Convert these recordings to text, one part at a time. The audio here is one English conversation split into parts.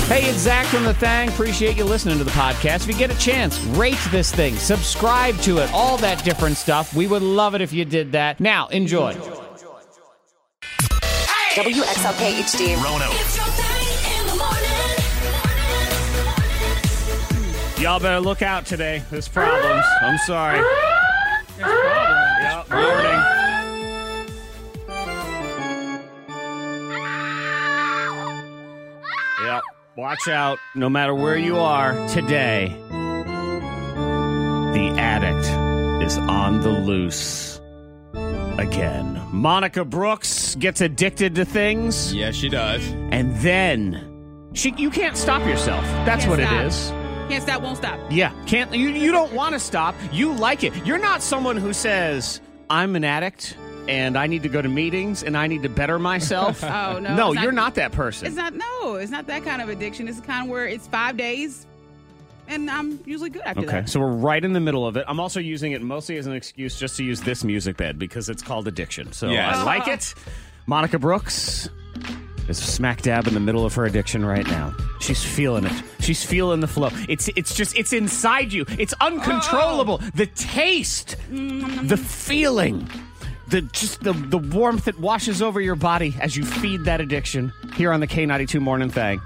Hey, it's Zach from The Thang. Appreciate you listening to the podcast. If you get a chance, rate this thing, subscribe to it, all that different stuff. We would love it if you did that. Now, enjoy. WXLK HD. Rono. It's your thing in the morning. Y'all better look out today. There's problems. I'm sorry. There's problems. Yep, warning. Yep. Watch out. No matter where you are today, the addict is on the loose again. Monica Brooks gets addicted to things, Yes, she does. and then you can't stop yourself. That's Can't what stop. it is. Can't stop, won't stop. Yeah, can't you don't want to stop. You like it. You're not someone who says, I'm an addict and I need to go to meetings and I need to better myself. Oh, no. No, it's you're not that person. It's not that kind of addiction. It's the kind where it's 5 days, and I'm usually good after Okay, that. so we're right in the middle of it. I'm also using it mostly as an excuse just to use this music bed because it's called addiction. So Yes. I like it. Monica Brooks is smack dab in the middle of her addiction right now. She's feeling it. She's feeling the flow. It's inside you. It's uncontrollable. The taste, the feeling, the warmth that washes over your body as you feed that addiction here on the K92 Morning Thing.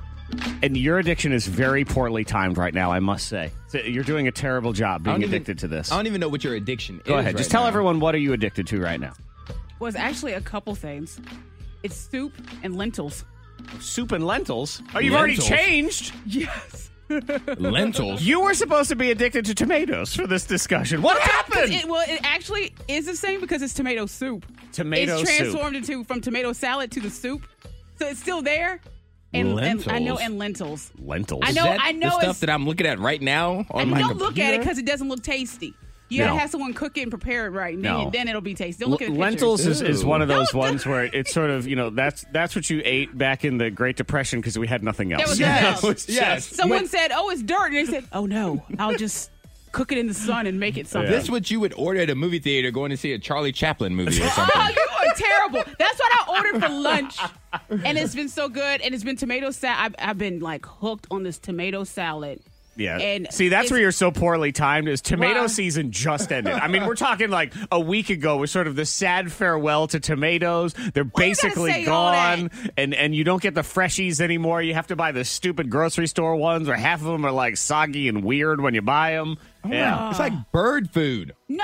And your addiction is very poorly timed right now, I must say. So you're doing a terrible job being addicted to this. I don't even know what your addiction is. Go ahead. Just tell everyone, what are you addicted to right now? Well, it's actually a couple things. It's soup and lentils. Soup and lentils? Oh, you've already Lentils? changed? Yes. Lentils. You were supposed to be addicted to tomatoes for this discussion. What happened? It actually is the same because it's tomato soup. Tomato it's soup. transformed from tomato salad to the soup. So it's still there. And Lentils. and lentils. Lentils. I Is know- that I know the stuff it's- that I'm looking at right now on And my don't look at it computer? because it doesn't look tasty. You No. gotta have someone cook it and prepare it right. And No. then it'll be tasty. Don't look at the Lentils pictures. is one of those No, ones where it's sort of, that's what you ate back in the Great Depression because we had nothing else. That was Yes. nothing else. Yes. Someone said, "Oh, it's dirt," and they said, "Oh no, I'll just cook it in the sun and make it something." This is what you would order at a movie theater going to see a Charlie Chaplin movie or something. Oh, you are terrible. That's what I ordered for lunch, and it's been so good. And it's been tomato salad. I've been like hooked on this tomato salad. Yeah. And See, that's it's- where you're so poorly timed is tomato Well- season just ended. I mean, we're talking like a week ago was sort of the sad farewell to tomatoes. They're Why you gotta basically say all gone and you don't get the freshies anymore. You have to buy the stupid grocery store ones where half of them are like soggy and weird when you buy them. Yeah. It's like bird food. No,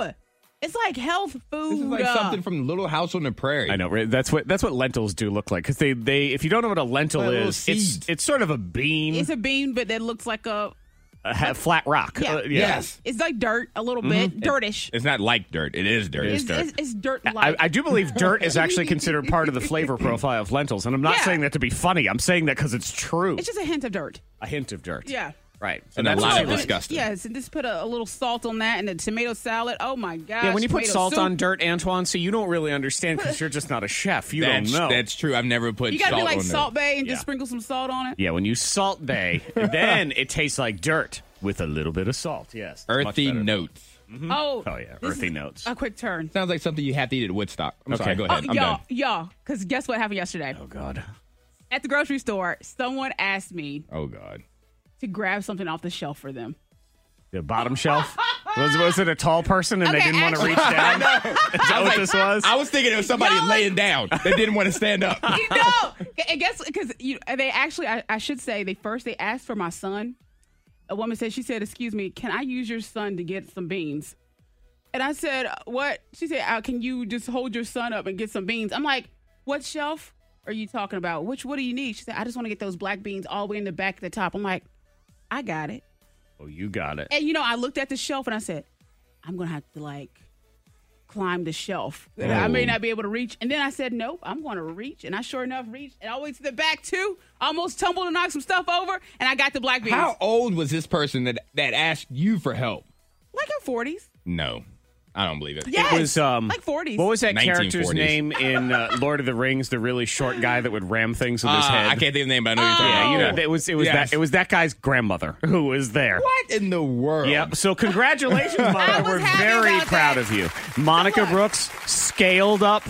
it's like health food. This is like something from Little House on the Prairie. I know, right? That's what lentils do look like because they if you don't know what a lentil Like little is, seeds. it's sort of a bean, It's a bean, but that looks like a flat rock. Yeah. Yes. It's like dirt a little bit, dirtish. It's not like dirt. It is dirt. It's dirt-like. I do believe dirt is actually considered part of the flavor profile of lentils, and I'm not Yeah. saying that to be funny. I'm saying that because it's true. It's just a hint of dirt. A hint of dirt. Yeah. Right. So And a that's lot what of you like. disgusting. Yes, and just put a little salt on that and the tomato salad. Oh my gosh. Yeah, when you put tomato salt soup. on dirt, Antoine, so you don't really understand because you're just not a chef. You don't know. That's true. I've never put You gotta salt do like on Salt Bay and Yeah. just sprinkle some salt on it. Yeah, when you salt bay, then it tastes like dirt with a little bit of salt. Yes. there. Much Earthy better. notes. Oh, Oh, yeah, this earthy is notes. A quick turn. Sounds like something you have to eat at Woodstock. I'm sorry. Go ahead. I'm done. Y'all, because guess what happened yesterday? Oh, God. At the grocery store, someone asked me Oh, God. to grab something off the shelf for them. The bottom shelf? Was it a tall person and they Okay, didn't want to actually- reach down? Is that what this was? I was thinking it was somebody Y'all- laying down. They didn't want to stand up. No, and guess because they actually, I should say, they asked for my son. A woman said, she said, "Excuse me, can I use your son to get some beans?" And I said, "What?" She said, "Can you just hold your son up and get some beans?" I'm like, "What shelf are you talking about? What do you need?" She said, "I just want to get those black beans all the way in the back at the top." I'm like, "I got it." Oh, you got it. And I looked at the shelf and I said, "I'm gonna have to climb the shelf. Oh. I may not be able to reach." And then I said, "Nope, I'm going to reach." And I sure enough reached, and all the way to the back too. Almost tumbled and knocked some stuff over, and I got the black beans. How old was this person that asked you for help? Like in 40s. No, I don't believe it. Yes. It was like 40s. What was that character's 1940s. name in Lord of the Rings? The really short guy that would ram things with his head. I can't think of the name, but I know you're talking Yeah, about. it was Yes. that guy's grandmother who was there. What in the world? Yep. So congratulations, Monica. was We're happy very about proud that. of you. Monica what? Brooks scaled up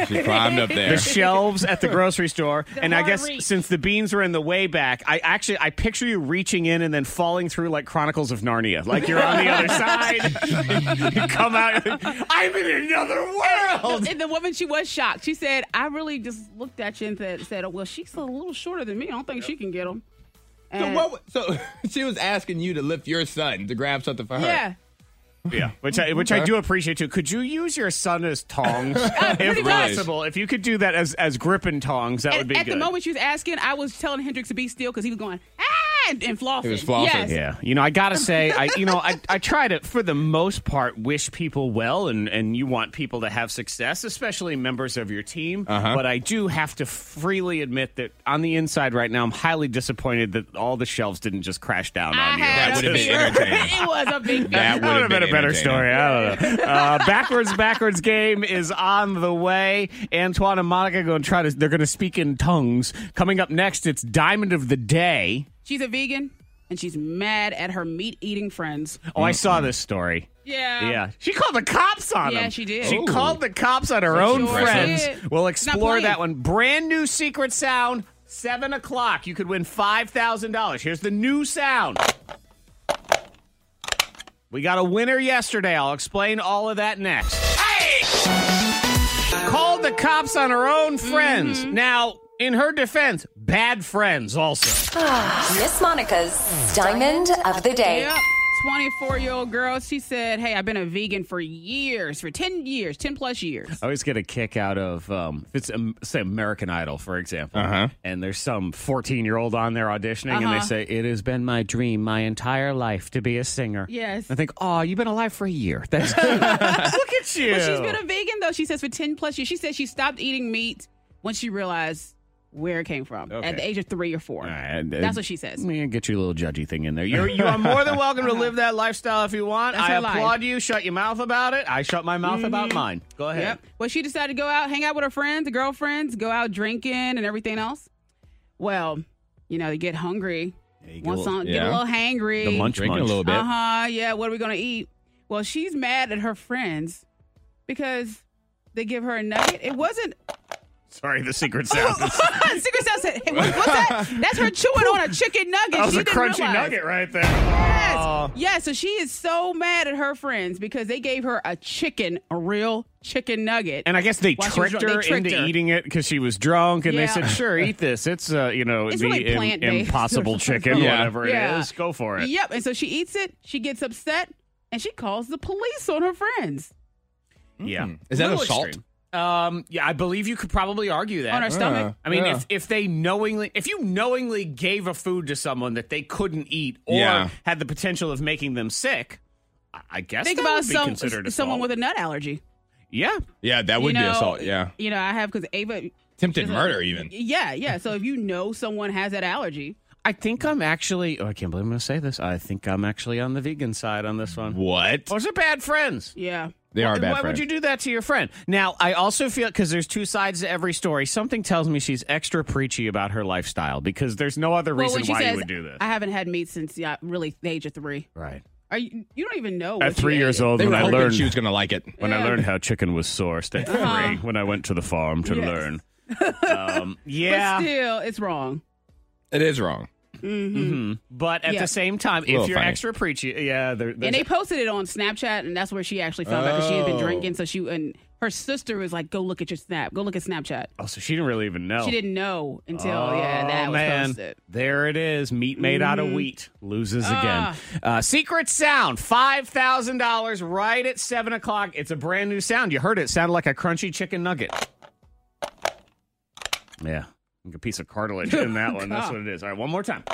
She climbed up there. the shelves at the grocery store. And I hard guess reach. since the beans were in the way back, I picture you reaching in and then falling through like Chronicles of Narnia. Like you're on the other side. You come out. I'm in another world. And the woman, she was shocked. She said, I really just looked at you and said, well, she's a little shorter than me. I don't think she can get them. So she was asking you to lift your son to grab something for her. Yeah. Yeah, which I do appreciate too. Could you use your son as tongs, if much. possible? If you could do that as gripping tongs, that would be At good. the moment she was asking, I was telling Hendrix to be still because he was going, and flossing. He was flossing. Yes. Yeah, I gotta say, I try to, for the most part, wish people well, and you want people to have success, especially members of your team. But I do have to freely admit that on the inside right now, I'm highly disappointed that all the shelves didn't just crash down on you. That would have been entertaining. It was a big That That would have been a better entertaining. story. I don't know. Backwards game is on the way. Antoine and Monica they're going to speak in tongues. Coming up next, it's Diamond of the Day. She's a vegan, and she's mad at her meat-eating friends. Oh, I saw this story. Yeah. She called the cops on Yeah, them. she did. She Ooh. called the cops on her own sure friends. did. We'll Not explore playing. that one. Brand new secret sound, 7 o'clock. You could win $5,000. Here's the new sound. We got a winner yesterday. I'll explain all of that next. Hey! Called the cops on her own friends. Now, in her defense, bad friends also. Miss Monica's Diamond of the Day. Yep. 24-year-old girl. She said, hey, I've been a vegan for 10 years, 10 plus years. I always get a kick out of, if it's, say, American Idol, for example, and there's some 14-year-old on there auditioning, and they say, it has been my dream my entire life to be a singer. Yes. I think, oh, you've been alive for a year. That's good. Look at you. But she's been a vegan, though. She says for 10 plus years. She said she stopped eating meat when she realized where it came from at the age of 3 or 4. Right, That's what she says. Let me get you a little judgy thing in there. You are more than welcome to live that lifestyle if you want. That's I her life. applaud you. Shut your mouth about it. I shut my mouth about mine. Go ahead. Yep. Well, she decided to go out, hang out with her friends, the girlfriends, go out drinking and everything else. Well, you get hungry. you Want get a some, little- get a little hangry. The munch Drinking a little bit. Yeah, what are we going to eat? Well, she's mad at her friends because they give her a nugget. It wasn't... Sorry, the secret sound. Secret Sound said, hey, what's that? That's her chewing on a chicken nugget. That was She a didn't crunchy realize. nugget right there. Yes. Oh. Yeah, so she is so mad at her friends because they gave her a real chicken nugget. And I guess they While she was tricked drunk. her They tricked into her. eating it because she was drunk, and they Yeah. said, "Sure, eat this. It's It's the really plant-based. impossible chicken, Yeah. whatever Yeah. it is. Go for it." Yep, and so she eats it, she gets upset, and she calls the police on her friends. Yeah, Is that Little assault? extreme. Yeah, I believe you could probably argue that On her stomach. I mean, Yeah. if you knowingly gave a food to someone that they couldn't eat or Yeah. had the potential of making them sick, I guess Think that about would be considered someone assault. with a nut allergy. Yeah. Yeah, that would be assault. Yeah. I have because Ava. Attempted murder, even. Yeah. So if you know someone has that allergy, I think I'm actually. Oh, I can't believe I'm going to say this. I think I'm actually on the vegan side on this one. What? Those are bad friends. yeah. They are bad Why friends. would you do that to your friend? Now, I also feel, because there's two sides to every story, something tells me she's extra preachy about her lifestyle because there's no other Well, reason when she why says, you would do this. I haven't had meat since really the age of 3. Right. You don't even know. At what 3 you years ate. old, They when were I hoping learned she was going to like it. when I Yeah. learned how chicken was sourced at 3, when I went to the farm to Yes. learn. But Yeah. still, it's wrong. It is wrong. But at Yeah. the same time, little if you're funny. extra preachy, yeah. And they posted it on Snapchat, and that's where she actually found out because she had been drinking. So and her sister was like, "Go look at your Snap. Go look at Snapchat." Oh, so she didn't really even know. She didn't know until that was man. posted. There it is. Meat made out of wheat loses again. Secret sound, $5,000 right at 7 o'clock. It's a brand new sound. You heard it. It sounded like a crunchy chicken nugget. Yeah. Like a piece of cartilage in that one. That's what it is. All right, one more time.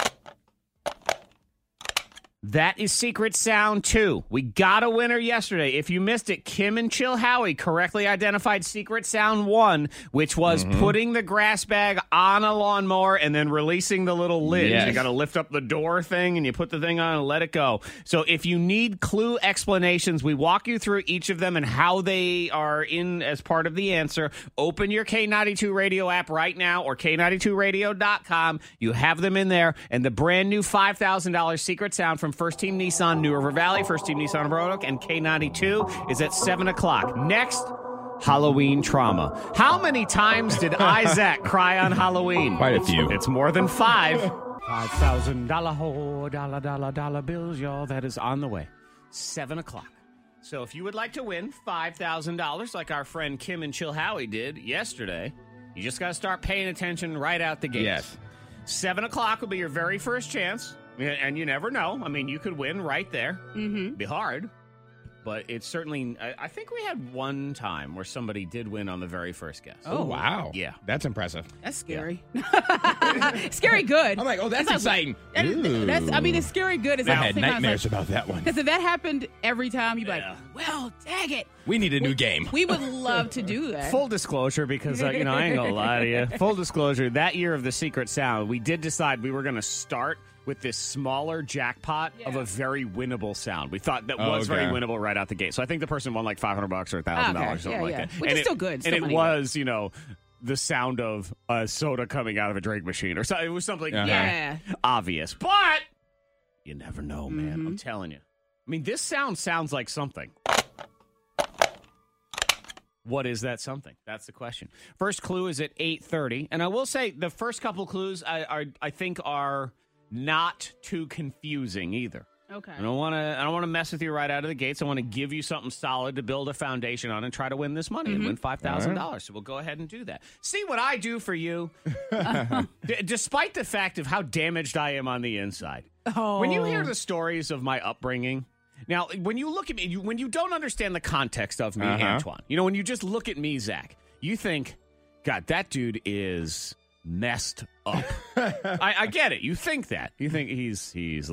That is Secret Sound 2. We got a winner yesterday. If you missed it, Kim and Chill Howie correctly identified Secret Sound 1, which was putting the grass bag on a lawnmower and then releasing the little lid. Yes. You got to lift up the door thing and you put the thing on and let it go. So if you need clue explanations, we walk you through each of them and how they are in as part of the answer. Open your K92 Radio app right now or K92Radio.com. You have them in there. And the brand new $5,000 Secret Sound from First Team Nissan New River Valley, First Team Nissan Roanoke, and K92 is at 7 o'clock. Next, Halloween trauma. How many times did Isaac cry on Halloween? Quite a few. It's more than 5. $5,000 dollar bills, y'all. That is on the way. 7 o'clock. So if you would like to win $5,000 like our friend Kim and Chill Howie did yesterday, you just got to start paying attention right out the gate. Yes. 7 o'clock will be your very first chance. And you never know. I mean, you could win right there. Mm-hmm. Be hard. But it's certainly, I think we had one time where somebody did win on the very first guess. Oh, wow. Yeah. That's impressive. That's scary. Scary good. I'm like, oh, that's exciting. It's scary good. It's I like, had nightmares about that one. Because if that happened every time, you'd be like, well, dang it. We need a new game. We would love to do that. Full disclosure, because, I ain't going to lie to you. Full disclosure, that year of the Secret Sound, we did decide we were going to start with this smaller jackpot of a very winnable sound. We thought that was very winnable right out the gate. So I think the person won like $500 or $1,000, something like that. Which is still good. And it was, the sound of a soda coming out of a drink machine or something. It was something obvious. But you never know, man. I'm telling you. I mean, this sounds like something. What is that something? That's the question. First clue is at 8:30. And I will say the first couple clues I think are not too confusing either. Okay. I don't want to mess with you right out of the gates. I want to give you something solid to build a foundation on and try to win this money and win $5,000. So we'll go ahead and do that. See what I do for you, despite the fact of how damaged I am on the inside. Oh. When you hear the stories of my upbringing, now when you look at me, when you don't understand the context of me, Antoine, when you just look at me, Zach, you think, God, that dude is messed up. I get it. You think that. You think he's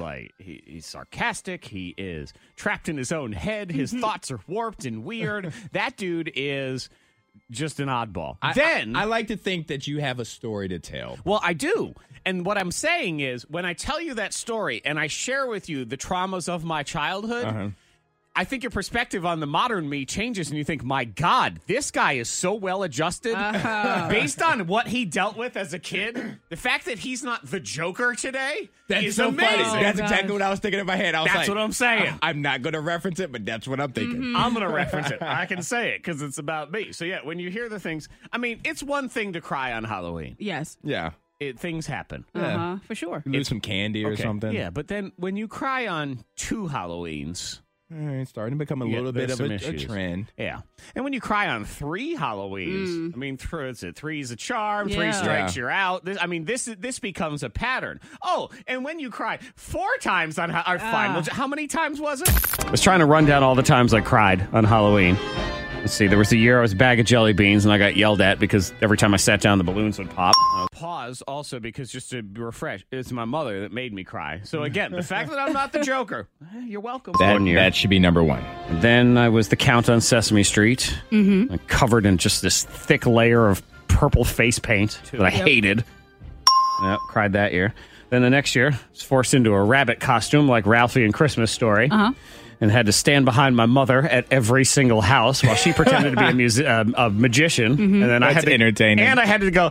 sarcastic. He is trapped in his own head. His thoughts are warped and weird. That dude is just an oddball. I like to think that you have a story to tell. Well, I do. And what I'm saying is, when I tell you that story and I share with you the traumas of my childhood, I think your perspective on the modern me changes, and you think, my God, this guy is so well adjusted based on what he dealt with as a kid. The fact that he's not the Joker today is so amazing. funny. That's exactly what I was thinking in my head. That's what I'm saying. I'm not going to reference it, but that's what I'm thinking. I'm going to reference it. I can say it because it's about me. So, yeah, when you hear the things, I mean, it's one thing to cry on Halloween. Yes. Yeah. Things happen. For sure. You lose some candy or something. Yeah, but then when you cry on 2 Halloweens, it's starting to become a little bit of a trend. Yeah. And when you cry on 3 Halloweens, I mean, 3 is a charm, 3 strikes, you're out. This becomes a pattern. Oh, and when you cry 4 times on fine. How many times was it? I was trying to run down all the times I cried on Halloween. Let's see, there was a year I was a bag of jelly beans and I got yelled at because every time I sat down, the balloons would pop. Pause also because just to refresh, it's my mother that made me cry. So again, the fact that I'm not the Joker, you're welcome. That should be number 1. Then I was the Count on Sesame Street, covered in just this thick layer of purple face paint that I hated. Yep, cried that year. Then the next year, I was forced into a rabbit costume like Ralphie in Christmas Story. And had to stand behind my mother at every single house while she pretended to be a magician. And then I had to entertaining. And I had to go,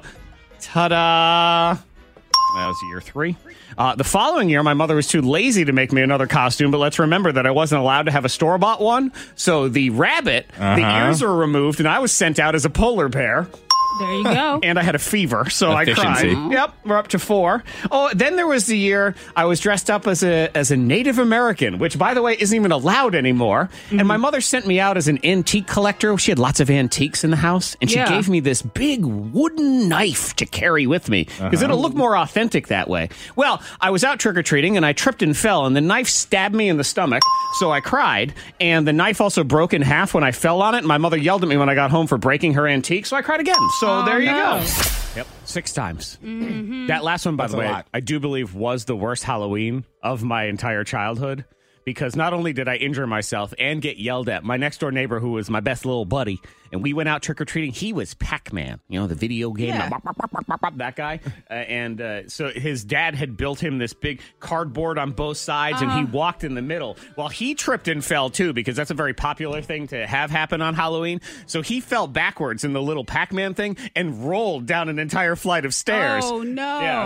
ta-da! That was year 3. The following year, my mother was too lazy to make me another costume, but let's remember that I wasn't allowed to have a store-bought one. So the rabbit, the ears were removed, and I was sent out as a polar bear. There you go. And I had a fever, so I cried. Yep, we're up to 4. Oh, then there was the year I was dressed up as a Native American, which, by the way, isn't even allowed anymore. And my mother sent me out as an antique collector. She had lots of antiques in the house, and she gave me this big wooden knife to carry with me, because it'll look more authentic that way. Well, I was out trick-or-treating, and I tripped and fell, and the knife stabbed me in the stomach, so I cried. And the knife also broke in half when I fell on it, and my mother yelled at me when I got home for breaking her antique, so I cried again. So there you go. Yep, 6 times. That last one, by the way, I do believe was the worst Halloween of my entire childhood. Because not only did I injure myself and get yelled at, my next door neighbor, who was my best little buddy, and we went out trick-or-treating, he was Pac-Man, the video game, that guy. So his dad had built him this big cardboard on both sides, and he walked in the middle. Well, he tripped and fell, too, because that's a very popular thing to have happen on Halloween. So he fell backwards in the little Pac-Man thing and rolled down an entire flight of stairs. Oh, no. Yeah,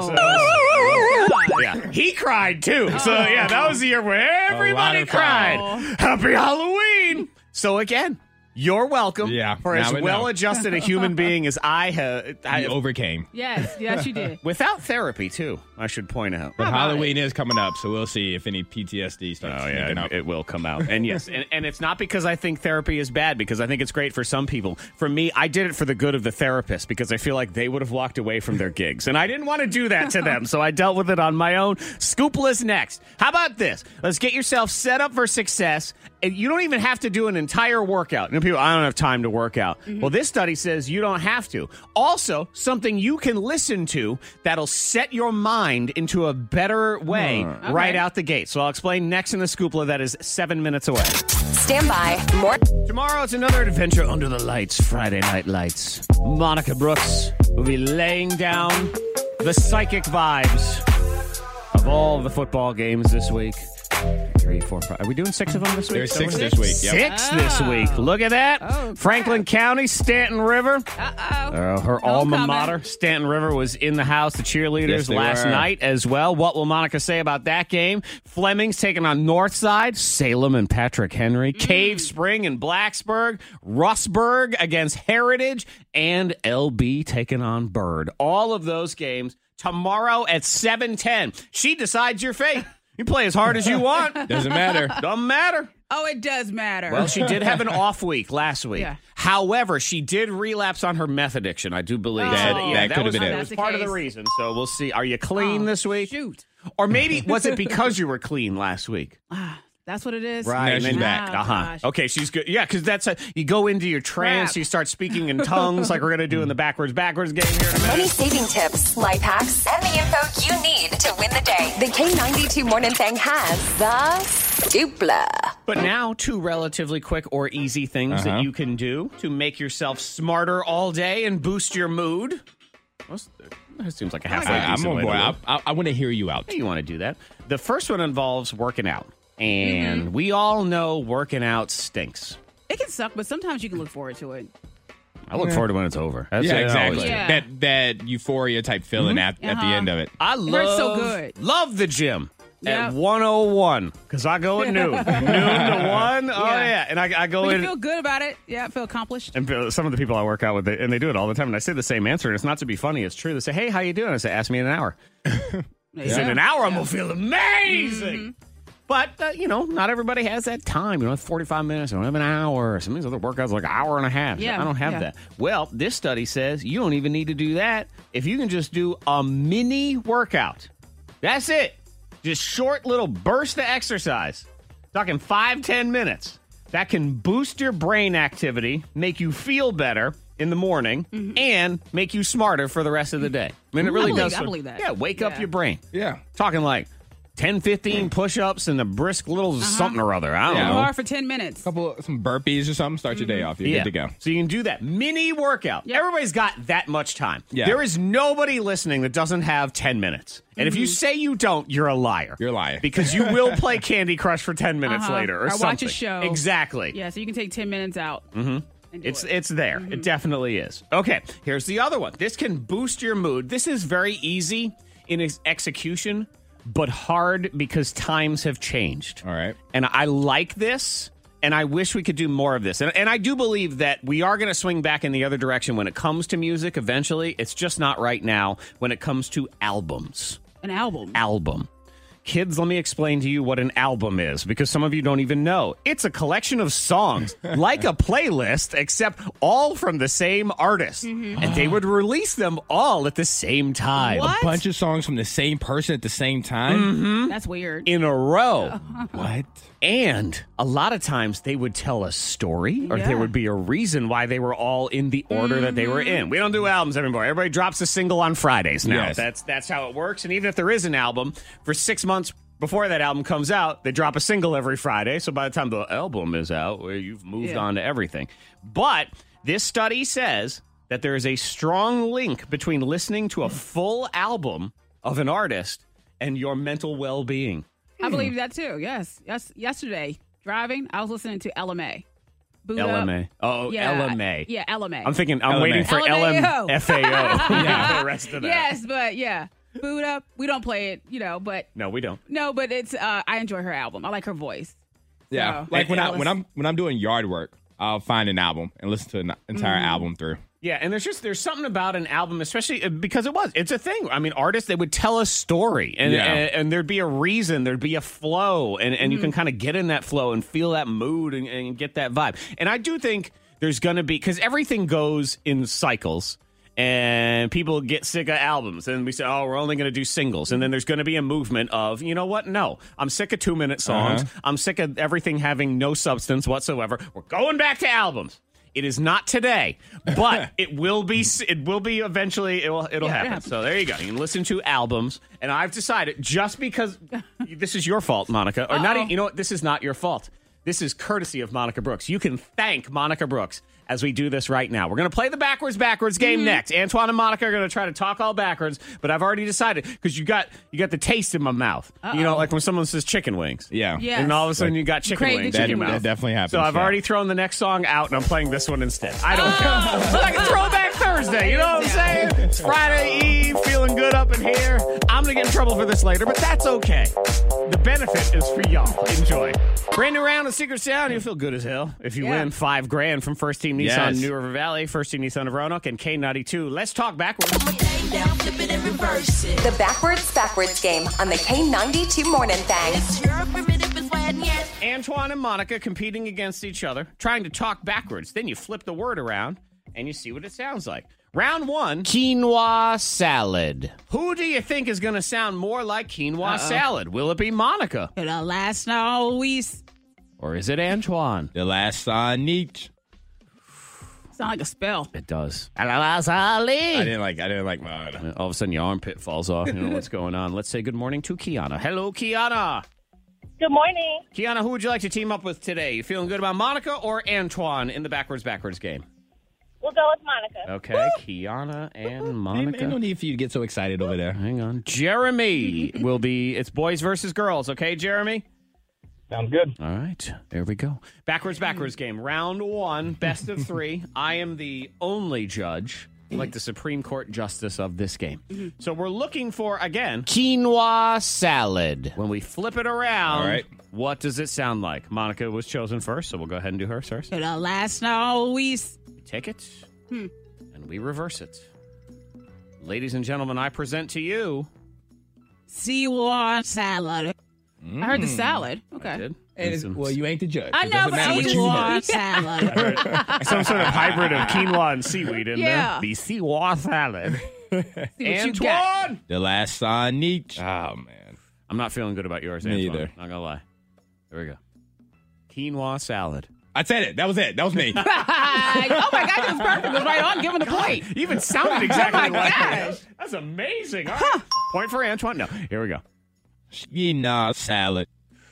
so he cried, too. So, that was the year where everybody cried. Happy Halloween! So, again, You're welcome. Yeah, For as now we know. well-adjusted a human being as I have. You overcame. Yes, you did. Without therapy, too, I should point out. But How about Halloween is coming up, so we'll see if any PTSD starts sneaking up. It will come out. And yes, and it's not because I think therapy is bad, because I think it's great for some people. For me, I did it for the good of the therapist, because I feel like they would have walked away from their gigs. And I didn't want to do that to them, so I dealt with it on my own. Scoopless next. How about this? Let's get yourself set up for success. And you don't even have to do an entire workout. You know, people, I don't have time to work out. Well, this study says you don't have to. Also, something you can listen to that'll set your mind into a better way right out the gate. So I'll explain next in the Scoopla that is 7 minutes away. Stand by. More. Tomorrow it's another adventure under the lights, Friday Night Lights. Monica Brooks will be laying down the psychic vibes of all the football games this week. 3, 4, 5. Are we doing 6 of them this week? There's 6 this week. Yep. 6 this week. Look at that. Oh, Franklin County, Stanton River. Uh-oh. Her alma Homecoming. mater, Stanton River, was in the house, the cheerleaders, Yes, they last were. night as well. What will Monica say about that game? Fleming's taking on Northside, Salem and Patrick Henry, Cave Spring and Blacksburg, Russburg against Heritage, and LB taking on Bird. All of those games tomorrow at 7:10. She decides your fate. You play as hard as you want. Doesn't matter. Doesn't matter. Oh, it does matter. Well, she did have an off week last week. Yeah. However, she did relapse on her meth addiction, I do believe. That could have was, been it. That was That's the part of the case. reason. So we'll see. Are you clean this week? Shoot. Or maybe, was it because you were clean last week? That's what it is. Now and she's then- back. Oh, Uh-huh. gosh. Okay, she's good. Yeah, because that's you go into your trance, Crap. you start speaking in tongues like we're going to do in the backwards game here in a minute. Money saving tips, life hacks, and the info you need to win the day. The K92 Morning Thing has the Dupla. But now, 2 relatively quick or easy things that you can do to make yourself smarter all day and boost your mood. Well, that seems like a halfway I'm decent on way to board. do it. I want to hear you out. You want to do that. The first one involves working out. And we all know working out stinks. It can suck, but sometimes you can look forward to it. I look forward to when it's over. That's Yeah, what I always exactly. do. Yeah. That euphoria type feeling at the end of it. I hurts so good. love the gym at Yep. 101 because I go at noon. Noon to 1. Oh, yeah. And I go But in. you feel good about it. Yeah, feel accomplished. And some of the people I work out with, and they do it all the time, and I say the same answer, and it's not to be funny, it's true. They say, hey, how you doing? I say, ask me in an hour. Because in an hour, I'm going to feel amazing. But, not everybody has that time. You don't have 45 minutes. You don't have an hour. Some of these other workouts are like an hour and a half. Yeah, I don't have yeah. that. Well, this study says you don't even need to do that if you can just do a mini workout. That's it. Just short little burst of exercise. Talking 5-10 minutes. That can boost your brain activity, make you feel better in the morning, and make you smarter for the rest of the day. I mean, it really believe- does. I believe that. Yeah, wake up Yeah. your brain. Yeah. Talking like 10, 15 push-ups and a brisk little something or other. I don't Yeah. know. Or for 10 minutes. Some burpees or something. Start your day off. You're good to go. So you can do that mini workout. Yep. Everybody's got that much time. Yeah. There is nobody listening that doesn't have 10 minutes. And if you say you don't, you're a liar. You're lying. Because you will play Candy Crush for 10 minutes later or Or something. watch a show. Exactly. Yeah, so you can take 10 minutes out. And do it. It's there. It definitely is. Okay, here's the other one. This can boost your mood. This is very easy in its execution, but hard because times have changed. All right. And I like this, and I wish we could do more of this. And I do believe that we are going to swing back in the other direction when it comes to music eventually. It's just not right now when it comes to albums. An album. Album. Kids, let me explain to you what an album is, because some of you don't even know. It's a collection of songs, like a playlist, except all from the same artist. And they would release them all at the same time. What? Bunch of songs from the same person at the same time. That's weird. In a row. What? And a lot of times they would tell a story, or Yeah. there would be a reason why they were all in the order that they were in. We don't do albums anymore. Everybody drops a single on Fridays now. Yes. That's how it works. And even if there is an album, for 6 months before that album comes out, they drop a single every Friday. So by the time the album is out, well, you've moved Yeah. on to everything. But this study says that there is a strong link between listening to a full album of an artist and your mental well-being. I believe that too. Yes. Yesterday, driving, I was listening to LMA. Boot Up. LMA. Oh, Yeah. LMA. Yeah, LMA. I'm thinking, I'm LMA. waiting for LMAO. LMFAO. Yeah, for the rest of that. Yes, but yeah. Boot Up. We don't play it, but No, we don't. it's I enjoy her album. I like her voice. Yeah. So, Like yeah, when I'm doing yard work, I'll find an album and listen to an entire album through. Yeah, and there's something about an album, especially because it's a thing. I mean, artists, they would tell a story, and there'd be a reason, there'd be a flow, and you can kind of get in that flow and feel that mood and get that vibe. And I do think there's going to be, because everything goes in cycles, and people get sick of albums, and we say, oh, we're only going to do singles. And then there's going to be a movement of, you know what? No, I'm sick of 2-minute songs. I'm sick of everything having no substance whatsoever. We're going back to albums. It is not today, but it will be. It will be eventually. It'll happen. So there you go. You can listen to albums, and I've decided, just because this is your fault, Monica, or not. You know what? This is not your fault. This is courtesy of Monica Brooks. You can thank Monica Brooks as we do this right now. We're going to play the backwards game next. Antoine and Monica are going to try to talk all backwards, but I've already decided, because you got the taste in my mouth. You know, like when someone says chicken wings. Yeah. Yes. And all of a sudden you got chicken wings in your mouth. That definitely happens. So I've already thrown the next song out, and I'm playing this one instead. I don't care. But I can throw it back Thursday. You know what I'm saying? It's Friday Eve, feeling good up in here. I'm going to get in trouble for this later, but that's okay. The benefit is for y'all. Enjoy. Brand new round of Secret Sound. You'll feel good as hell if you win $5,000 from First Team Nissan New River Valley, First Team Nissan of Roanoke, and K92. Let's talk backwards. The backwards game on the K92 Morning Thing. Antoine and Monica competing against each other, trying to talk backwards. Then you flip the word around, and you see what it sounds like. Round 1, quinoa salad. Who do you think is going to sound more like quinoa salad? Will it be Monica? It'll last always. Or is it Antoine? The last Sonic. Sound like a spell. It does. I didn't like mine. All of a sudden, your armpit falls off. You know what's going on. Let's say good morning to Kiana. Hello, Kiana. Good morning. Kiana, who would you like to team up with today? You feeling good about Monica or Antoine in the backwards game? We'll go with Monica. Okay, Kiana and Monica. Ain't no need for you to get so excited over there. Hang on. Jeremy will be, it's boys versus girls. Okay, Jeremy? Sounds good. All right, there we go. Backwards game. Round 1, best of 3. I am the only judge, like the Supreme Court justice of this game. So we're looking for, again, quinoa salad. When we flip it around, all right, what does it sound like? Monica was chosen first, so we'll go ahead and do her first. It'll last always. We take it, and we reverse it. Ladies and gentlemen, I present to you... Seawater salad. I heard the salad. Okay. I did. Well, you ain't the judge. I It know, doesn't matter but what you heard. seawater salad. Some sort of hybrid of quinoa and seaweed in Yeah. there. The seawater salad. See what you got. Antoine! The last Sonic. Oh, man. I'm not feeling good about yours, Me Antoine. either. Not gonna lie. There we go. Quinoa salad. I said it. That was it. That was me. Oh my God, it was perfect. It was right on. Give him the point. You even sounded exactly Oh my like gosh. it. That's amazing. All right. Point for Antoine. No, here we go. Quinoa salad.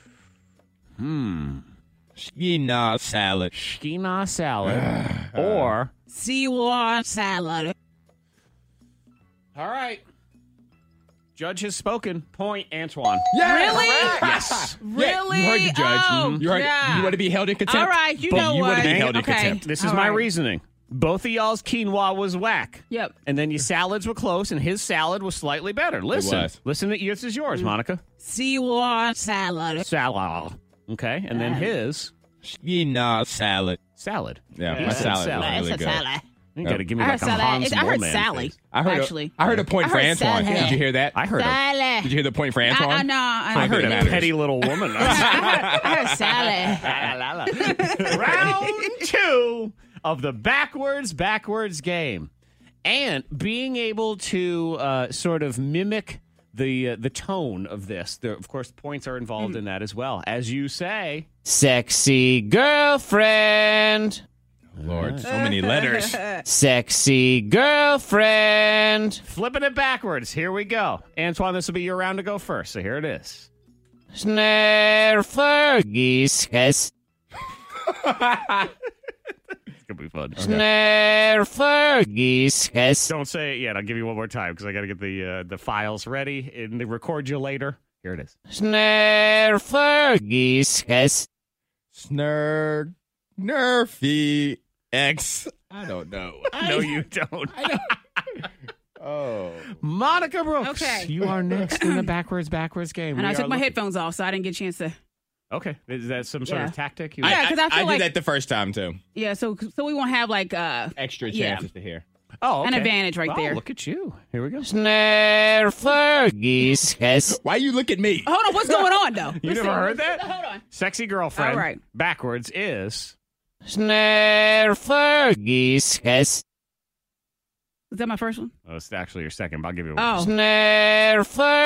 Quinoa salad. Quinoa salad. Or, Seawater salad. all right. Judge has spoken. Point, Antoine. Really? Yes. Really? You heard the judge. Oh, You heard. yeah. You want to be held in contempt. All right, you Boom, know you want what? to be held in Okay. contempt. This is All my right. reasoning. Both of y'all's quinoa was whack. Yep. And then your salads were close, and his salad was slightly better. Listen. was. Listen, this is yours, Monica. Seawater salad. Salad. Okay. And then his Quinoa salad. salad. Yeah, my He said salad salad. was really It's a good. salad. You got to give me I like heard a salad. Hans I heard Moleman Sally. face. Actually. I heard a point I for heard Antoine. salad. Did you hear that? I heard a, Salad. Did you hear the point for Antoine? No, I heard a matters. petty little woman. I heard salad. Round 2 of the backwards game. And being able to sort of mimic the tone of this. Of course, points are involved in that as well. As you say, sexy girlfriend. Lord, so many letters. Sexy girlfriend. Flipping it backwards. Here we go. Antoine, this will be your round to go first. So here it is. Snare Fergie's. It's going to be fun. Snare Fergie's. Don't say it yet. I'll give you one more time because I got to get the files ready and they record you later. Here it is. Snare Fergie's. Snurg. Nerfy. X. I don't know. No, you don't. Oh. Monica Brooks, Okay. you are next in the backwards game. And We I took are my looking- headphones off, so I didn't get a chance to Okay. Is that some sort Yeah. of tactic? Yeah, 'cause I feel I like- did that the first time too. Yeah, so we won't have like Extra Yeah. chances to hear. Oh, okay. an advantage right Oh, there. Look at you. Here we go. Why you look at me? Hold on, what's going on though? You never heard that? Hold on. Sexy girlfriend. All right. Backwards is. Is that my first one? Oh, it's actually your second, but I'll give you Oh. one. Snare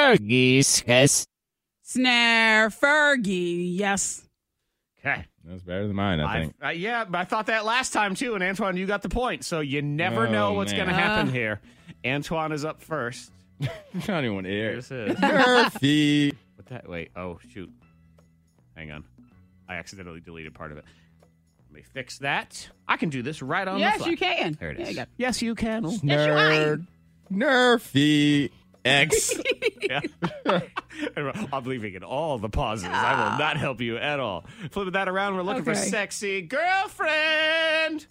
Fergie, yes. Okay. That's better than mine, I think. Yeah, but I thought that last time too, and Antoine, you got the point. So you never know what's man. going to happen here. Antoine is up first. I don't even want to hear This it. is. Murphy. What that? Wait. Oh shoot. Hang on. I accidentally deleted part of it. Let me fix that. I can do this right on the Yes, fly. you can. There it Yeah, is. you got- Yes, you can. Nerd. Nerfy. X. Yeah. I'm leaving in all the pauses. I will not help you at all. Flipping that around, we're looking for Okay. sexy girlfriend.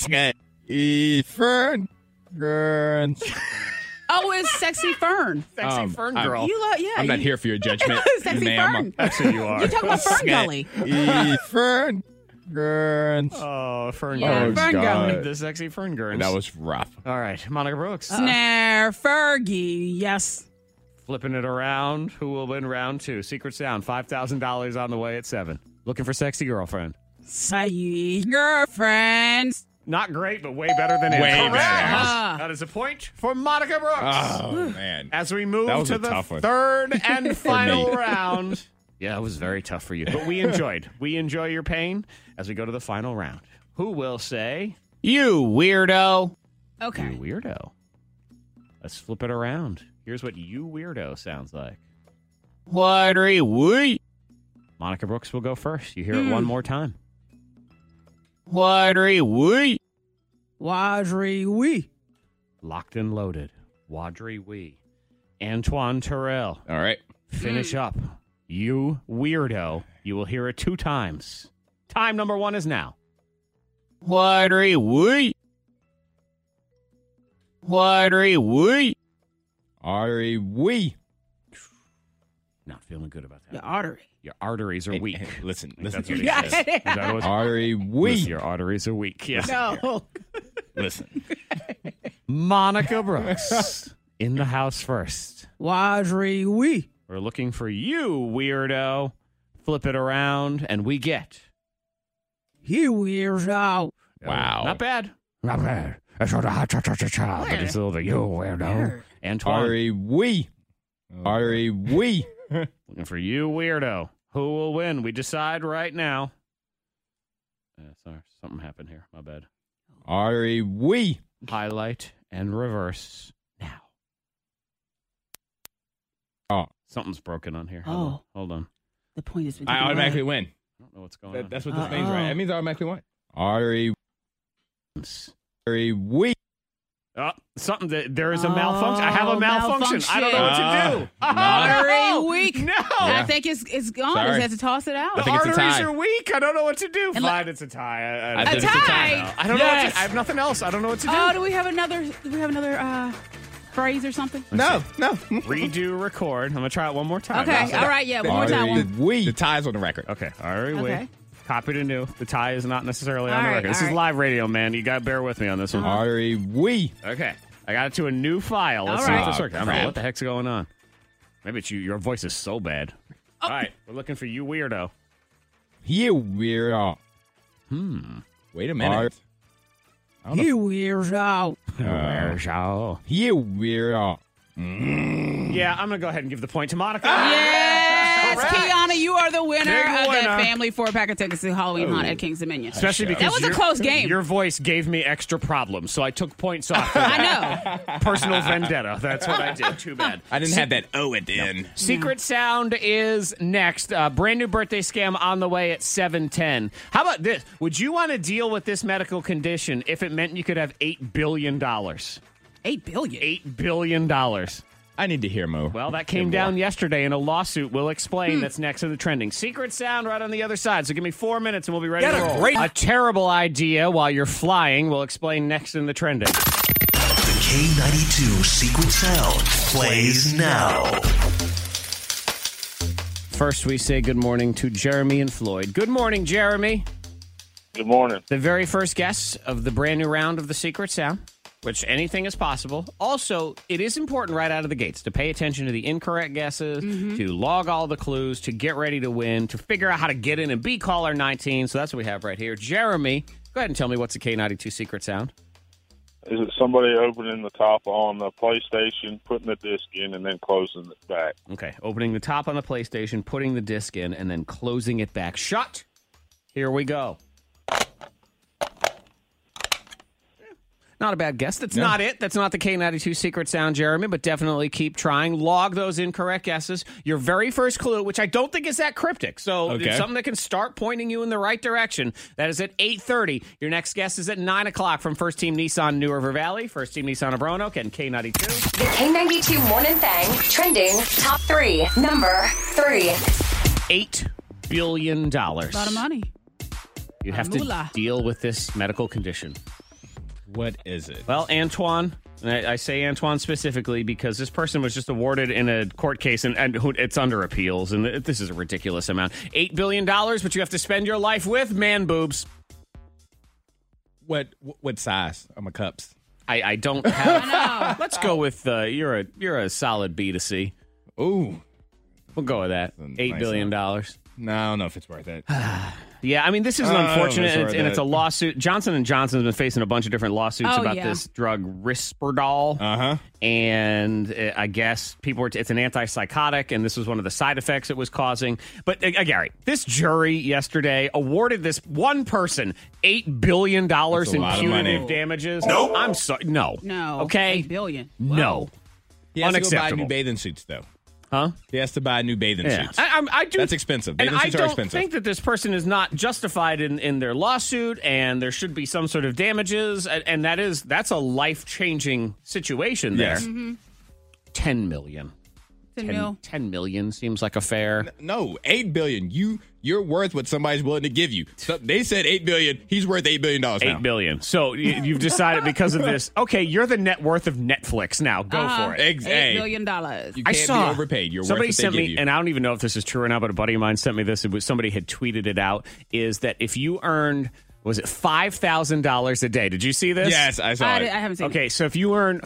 Fern. Oh, it's Sexy Fern. Sexy fern girl. You love, yeah. I'm not here for your judgment, Sexy ma'am. Fern. Actually, you are. You talking about Fern Gully? Fern. Oh, fern Yeah, girl. Fern God. Gully. The sexy fern girl. That was rough. All right, Monica Brooks. Snare Fergie, yes. Flipping it around. Who will win round two? Secret Sound, $5,000 on the way at 7. Looking for sexy girlfriend. Say girlfriends. Not great, but way better than Way Correct. better. That is a point for Monica Brooks. Oh, man. As we move That was to a the tough one. third and final me. round. Yeah, it was very tough for you, but we enjoyed. We enjoy your pain as we go to the final round. Who will say, "You weirdo"? Okay. You weirdo. Let's flip it around. Here's what "you weirdo" sounds like. Watery wee. Monica Brooks will go first. You hear it one more time. Watery wee. Wadri wee. Locked and loaded. Wadri wee. Antoine Terrell. All right. Finish up. You weirdo. You will hear it 2 times. Time number 1 is now. Watery wee. Watery wee. Ari Wee. Not feeling good about that. The artery. Your arteries are weak. Listen. That's what to he me. Yeah. said. Is that what Ari Listen, Wee. your arteries are weak. Yes. No. Listen. Monica Brooks in the house first. Wadri wee. We're looking for you, weirdo. Flip it around, and we get. He weirdo. Wow. Not bad. Not bad. That's what but it's a little bit, you weirdo. Antoine. Ari Wee. Ari Wee. Looking for you, weirdo. Who will win? We decide right now. Sorry, something happened here. My bad. Ari Wee. Highlight and reverse now. Oh. Something's broken on here. Oh. Hold on. The point has been I taken automatically away. win. I don't know what's going on. That's what this means, right? That means I automatically win. Ari Wee. Oh, something that there is a malfunction. I have a malfunction. I don't know what to do. Artery no. weak. No. I think it's gone. Sorry. Just have to toss it out. I think it's a Arteries tie. are weak. I don't know what to do. And Fine, it's a tie. I think it's a tie. I don't know. What Yes. to, I have nothing else. I don't know what to do. Oh, do we have another phrase or something? No. Redo record. I'm gonna try it one more time. Okay. All right. Yeah. One more time. Ari One. Wee. The tie's on the record. Okay. Ari Okay. Wee. Copy to new. The tie is not necessarily on All the right, record. This all is right. live radio, man. You got to bear with me on this one. Ari Wee. Okay. I got it to a new file. Let's All see right. if this works. I don't know Crap. what the heck's going on. Maybe it's you. Your voice is so bad. All right. We're looking for you, weirdo. You weirdo. Wait a minute. He weirdo. Weirdo. You weirdo. Yeah, I'm going to go ahead and give the point to Monica. Yes, Correct. Kiana, you are the winner Big of winner. the family 4-pack of tickets to Halloween Hunt at King's Dominion. Especially because That was a close game. Your voice gave me extra problems, so I took points off. For that. I know. Personal vendetta. That's what I did. Too bad. I didn't have that O at the end. Secret Sound is next. Brand new birthday scam on the way at 7:10. How about this? Would you want to deal with this medical condition if it meant you could have $8 billion? $8 $8 billion. billion. I need to hear more. Well, that came down yesterday in a lawsuit. We'll explain. That's next in the trending. Secret Sound right on the other side. So give me 4 minutes and we'll be ready to roll. A terrible idea while you're flying. We'll explain next in the trending. The K92 Secret Sound plays now. First, we say good morning to Jeremy and Floyd. Good morning, Jeremy. Good morning. The very first guest of the brand new round of the Secret Sound, which anything is possible. Also, it is important right out of the gates to pay attention to the incorrect guesses, to log all the clues, to get ready to win, to figure out how to get in and be caller 19. So that's what we have right here. Jeremy, go ahead and tell me what's the K92 Secret Sound. Is it somebody opening the top on the PlayStation, putting the disc in, and then closing it back? Okay, opening the top on the PlayStation, putting the disc in, and then closing it back shut. Here we go. Not a bad guess. That's not it. That's not the K92 Secret Sound, Jeremy, but definitely keep trying. Log those incorrect guesses. Your very first clue, which I don't think is that cryptic, so it's something that can start pointing you in the right direction. That is at 8:30. Your next guess is at 9 o'clock from First Team Nissan New River Valley, First Team Nissan of Roanoke, and K92. The K92 Morning Thang trending top 3. Number 3. $8 billion. A lot of money. You have to deal with this medical condition. What is it? Well, Antoine, and I say Antoine specifically because this person was just awarded in a court case, and it's under appeals, and this is a ridiculous amount. $8 billion, but you have to spend your life with man boobs. What size are my cups? I don't have. Let's go with you're a solid B to C. Ooh, we'll go with that. $8 billion. No, I don't know if it's worth it. Yeah, I mean, this is unfortunate, and it's a lawsuit. Johnson & Johnson's been facing a bunch of different lawsuits about this drug Risperdal. And I guess it's an antipsychotic, and this was one of the side effects it was causing. But, Gary, this jury yesterday awarded this one person $8 billion in punitive damages. No. I'm sorry. No. Okay? $8 billion. No. He has Unacceptable. to go buy new bathing suits, though. Huh? He has to buy new bathing suits. I do. That's expensive. Bathing suits are expensive. I don't think that this person is not justified in their lawsuit, and there should be some sort of damages, and that's a life-changing situation there. Yes. Mm-hmm. $10 million. $10 million seems like a fair. No, $8 billion. You're worth what somebody's willing to give you. So they said $8 billion. He's worth $8 billion now. $8 billion. So you've decided because of this. Okay, you're the net worth of Netflix now. Go for it. $8 billion. You can't be overpaid. You're somebody worth what sent they me, give you. and I don't even know if this is true or not, but a buddy of mine sent me this. Somebody had tweeted it out. Is that if you earned, was it $5,000 a day? Did you see this? Yes, I saw it. I haven't seen it. Okay, so if you earn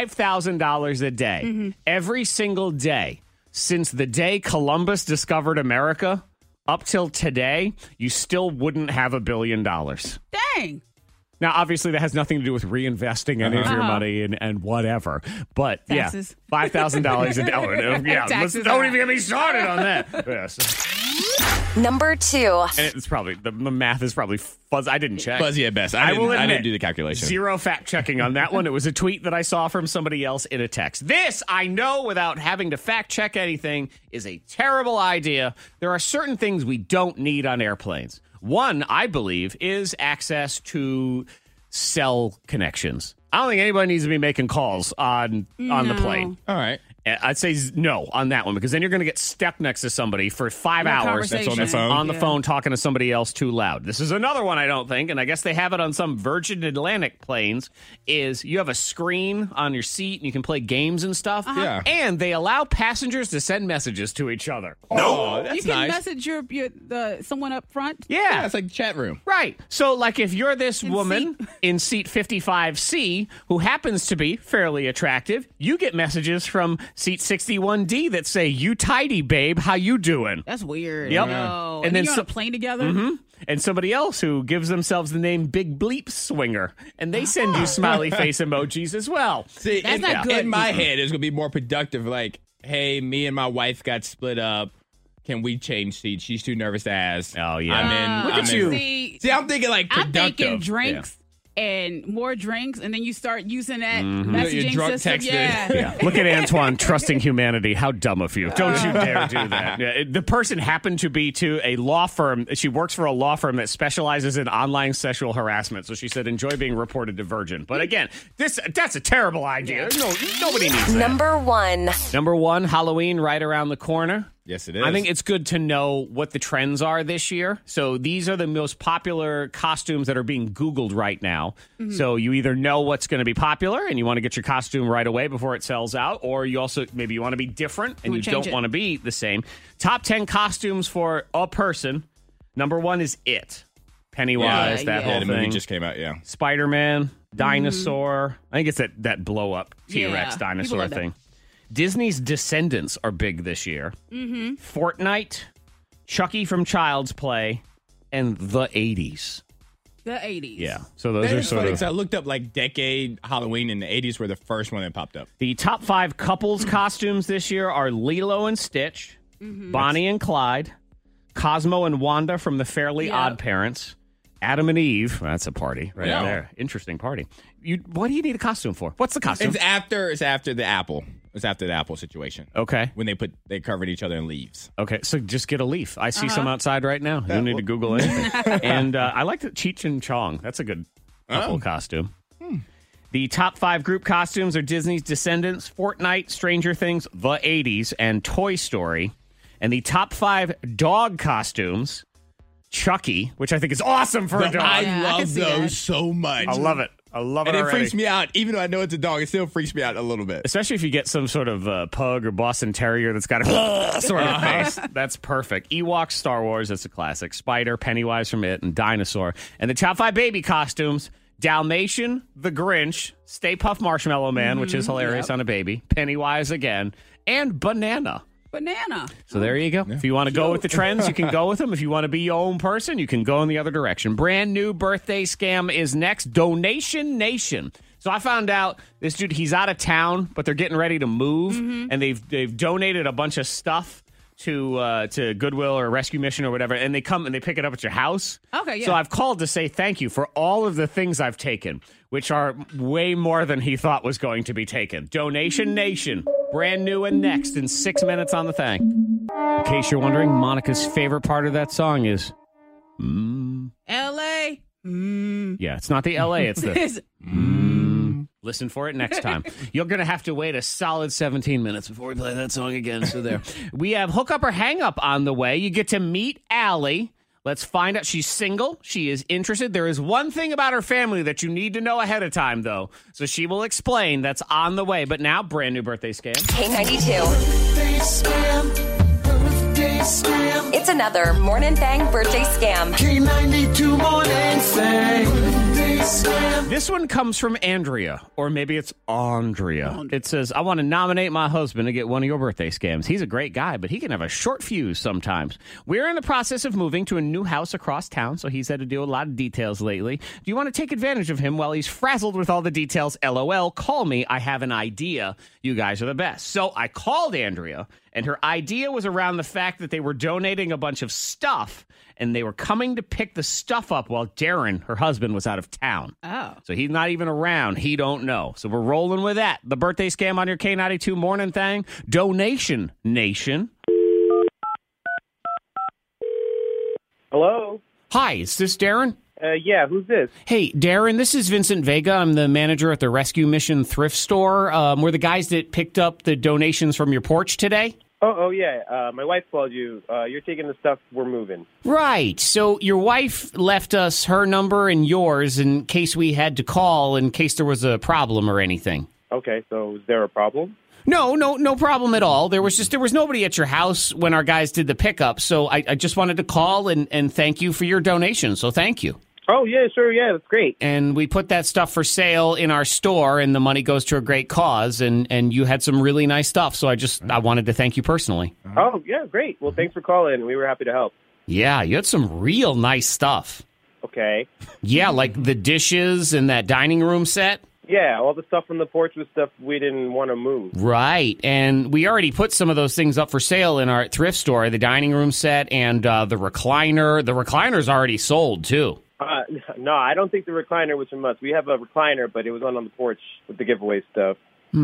$5,000 a day, every single day since the day Columbus discovered America up till today, you still wouldn't have $1 billion. Dang. Now, obviously, that has nothing to do with reinvesting any of your money and whatever. But, Taxes. yeah, $5,000 a day. Taxes Don't are even get me started on that. Yes. Number 2. And it's probably, the math is probably fuzzy. I didn't check. Fuzzy at best. I didn't do the calculation. Zero fact checking on that one. It was a tweet that I saw from somebody else in a text. This, I know without having to fact check anything, is a terrible idea. There are certain things we don't need on airplanes. One, I believe, is access to cell connections. I don't think anybody needs to be making calls on the plane. All right. I'd say no on that one, because then you're going to get stuck next to somebody for 5 hours That's on the phone. on the phone talking to somebody else too loud. This is another one I don't think, and I guess they have it on some Virgin Atlantic planes, is you have a screen on your seat and you can play games and stuff. Yeah. And they allow passengers to send messages to each other. Oh, that's You can nice. message the someone up front. Yeah. It's like the chat room. Right. So, like, if you're this woman in seat 55C who happens to be fairly attractive, you get messages from seat 61D that say, "You tidy, babe. How you doing?" That's weird. Yep. No. And And then then you're on a plane together. And somebody else who gives themselves the name Big Bleep Swinger, and they send you smiley face emojis as well. See, That's not good. In my head, it's going to be more productive. Like, hey, me and my wife got split up. Can we change seats? She's too nervous to ask. Oh, yeah. I'm in. Look I'm at in. you. See, I'm thinking like I'm productive. thinking drinks and more drinks, and then you start using that Your messaging drunk system. texting. Yeah. Look at Antoine trusting humanity. How dumb of you. Don't you dare do that. Yeah, the person happened to be to a law firm. She works for a law firm that specializes in online sexual harassment. So she said, enjoy being reported to Virgin. But again, that's a terrible idea. No, nobody needs that. Number 1. Number 1, Halloween right around the corner. Yes, it is. I think it's good to know what the trends are this year. So these are the most popular costumes that are being Googled right now. So you either know what's going to be popular and you want to get your costume right away before it sells out, or you also maybe you want to be different and you don't want to be the same. Top 10 costumes for a person. Number 1 is It. Pennywise, that whole the thing. movie just came out, yeah. Spider-Man, dinosaur. I think it's that blow-up T-Rex dinosaur thing. Disney's Descendants are big this year. Fortnite, Chucky from Child's Play, and the 80s. The 80s. Yeah. So those are sort of... I looked up like decade Halloween, and the 80s were the first one that popped up. The top 5 couples costumes this year are Lilo and Stitch, Bonnie and Clyde, Cosmo and Wanda from the Fairly Odd Parents, Adam and Eve. Well, that's a party right there. Interesting party. What do you need a costume for? What's the costume? It's after the Apple. It's after the Apple situation. Okay. When they covered each other in leaves. Okay, so just get a leaf. I see some outside right now. You don't need to Google anything. And I like the Cheech and Chong. That's a good couple costume. The top 5 group costumes are Disney's Descendants, Fortnite, Stranger Things, The 80s, and Toy Story. And the top 5 dog costumes, Chucky, which I think is awesome for a dog. I love those so much. I love it. I love it And it already. freaks me out. Even though I know it's a dog, it still freaks me out a little bit. Especially if you get some sort of pug or Boston Terrier that's got a sort of face. That's perfect. Ewoks, Star Wars, that's a classic. Spider, Pennywise from It, and Dinosaur. And the top 5 baby costumes, Dalmatian, The Grinch, Stay Puft Marshmallow Man, which is hilarious on a baby, Pennywise again, and Banana. Banana. So there you go. If you want to go with the trends, you can go with them. If you want to be your own person, you can go in the other direction. Brand new birthday scam is next. Donation Nation. So I found out this dude, he's out of town, but they're getting ready to move, and they've donated a bunch of stuff to Goodwill or Rescue Mission or whatever, and they come and they pick it up at your house. Okay, yeah. So I've called to say thank you for all of the things I've taken, which are way more than he thought was going to be taken. Donation Nation. Brand new and next in 6 minutes on the thing. In case you're wondering, Monica's favorite part of that song is L.A. Yeah, it's not the L.A., it's the Listen for it next time. You're going to have to wait a solid 17 minutes before we play that song again. So there. We have Hook Up or Hang Up on the way. You get to meet Allie. Let's find out. She's single. She is interested. There is one thing about her family that you need to know ahead of time, though. So she will explain. That's on the way. But now, brand new birthday scam. K92. It's another Morning Thang birthday scam. K92 Morning Thang. This one comes from Andrea, or maybe it's Andrea. It says, I want to nominate my husband to get one of your birthday scams. He's a great guy, but he can have a short fuse sometimes. We're in the process of moving to a new house across town, so he's had to deal with a lot of details lately. Do you want to take advantage of him while he's frazzled with all the details? LOL, call me. I have an idea. You guys are the best. So I called Andrea, and her idea was around the fact that they were donating a bunch of stuff, and they were coming to pick the stuff up while Darren, her husband, was out of town. Oh. So he's not even around. He don't know. So we're rolling with that. The birthday scam on your K92 Morning Thing. Donation Nation. Hello? Hi, is this Darren? Yeah, who's this? Hey, Darren, this is Vincent Vega. I'm the manager at the Rescue Mission thrift store. We're the guys that picked up the donations from your porch today. Oh, yeah. My wife called you. You're taking the stuff. We're moving. Right. So your wife left us her number and yours in case we had to call, in case there was a problem or anything. Okay, so is there a problem? No problem at all. There was nobody at your house when our guys did the pickup. So I just wanted to call and thank you for your donation. So thank you. Oh, yeah, sure. Yeah, that's great. And we put that stuff for sale in our store, and the money goes to a great cause. And you had some really nice stuff. So I wanted to thank you personally. Oh, yeah, great. Well, thanks for calling. We were happy to help. Yeah, you had some real nice stuff. Okay. Yeah, like the dishes and that dining room set. Yeah, all the stuff from the porch was stuff we didn't want to move. Right, and we already put some of those things up for sale in our thrift store, the dining room set and the recliner. The recliner's already sold, too. No, I don't think the recliner was from us. We have a recliner, but it was on the porch with the giveaway stuff.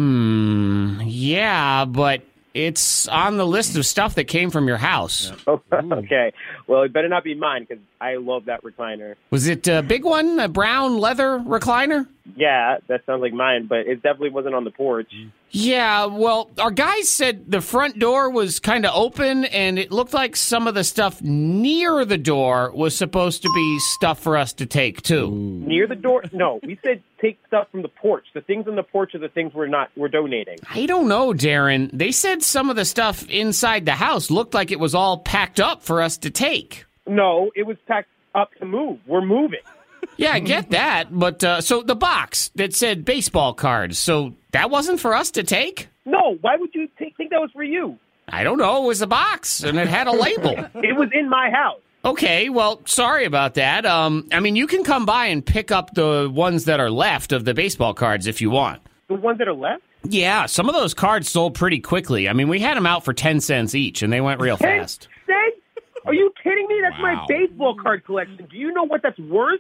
Yeah, but it's on the list of stuff that came from your house. Okay, well, it better not be mine because I love that recliner. Was it a big one, a brown leather recliner? Yeah, that sounds like mine, but it definitely wasn't on the porch. Yeah, well, our guys said the front door was kind of open, and it looked like some of the stuff near the door was supposed to be stuff for us to take, too. Near the door? No, we said take stuff from the porch. The things on the porch are the things we're donating. I don't know, Darren. They said some of the stuff inside the house looked like it was all packed up for us to take. No, it was packed up to move. We're moving. Yeah, I get that, but so the box that said baseball cards, so that wasn't for us to take? No, why would you think that was for you? I don't know. It was a box, and it had a label. It was in my house. Okay, well, sorry about that. I mean, you can come by and pick up the ones that are left of the baseball cards if you want. The ones that are left? Yeah, some of those cards sold pretty quickly. I mean, we had them out for 10 cents each, and they went real 10 fast. cents? Are you kidding me? That's Wow. my baseball card collection. Do you know what that's worth?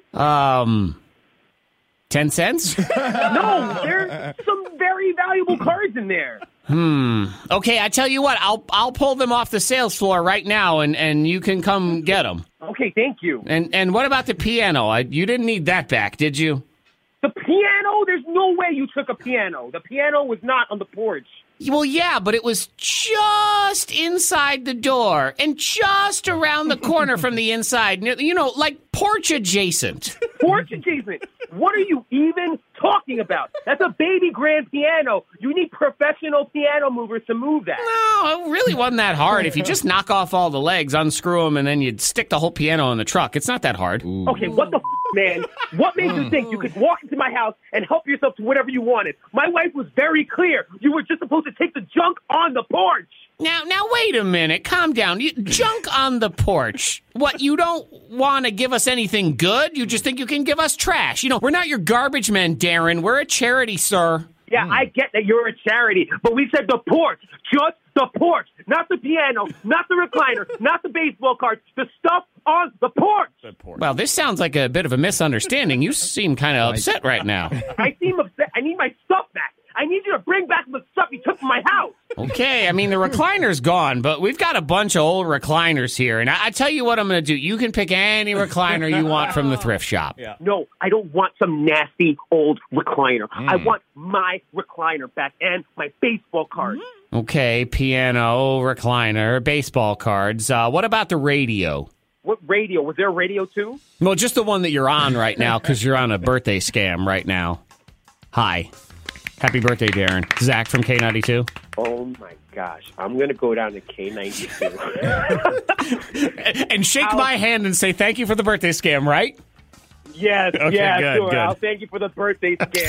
10 cents? No, there's some very valuable cards in there. Okay, I tell you what, I'll pull them off the sales floor right now, and you can come get them. Okay, thank you. And what about the piano? You didn't need that back, did you? The piano? There's no way you took a piano. The piano was not on the porch. Well, yeah, but it was just inside the door and just around the corner from the inside. You know, like porch adjacent. Porch adjacent? What are you even talking about? That's a baby grand piano. You need professional piano movers to move that. No, it really wasn't that hard. If you just knock off all the legs, unscrew them, and then you'd stick the whole piano in the truck. It's not that hard. Okay, what the man? What made you think you could walk into my house and help yourself to whatever you wanted? My wife was very clear. You were just supposed to take the junk on the porch. Now, wait a minute. Calm down. Junk on the porch. What, you don't want to give us anything good? You just think you can give us trash? You know, we're not your garbage men, Darren. We're a charity, sir. Yeah, I get that you're a charity, but we said the porch. Just the porch. Not the piano, not the recliner, not the baseball cards. The stuff on the porch. Well, this sounds like a bit of a misunderstanding. You seem kind of upset right now. I seem upset. I need my stuff back. I need you to bring back the stuff you took from my house. Okay, I mean, the recliner's gone, but we've got a bunch of old recliners here. And I tell you what I'm going to do. You can pick any recliner you want from the thrift shop. Yeah. No, I don't want some nasty old recliner. I want my recliner back and my baseball cards. Okay, piano, recliner, baseball cards. What about the radio? What radio? Was there a radio too? Well, just the one that you're on right now because you're on a birthday scam right now. Hi. Happy birthday, Darren. Zach from K92. Oh, my gosh. I'm going to go down to K92. And shake my hand and say thank you for the birthday scam, right? Yes, Okay, yeah, good, sure. good. I'll thank you for the birthday scam.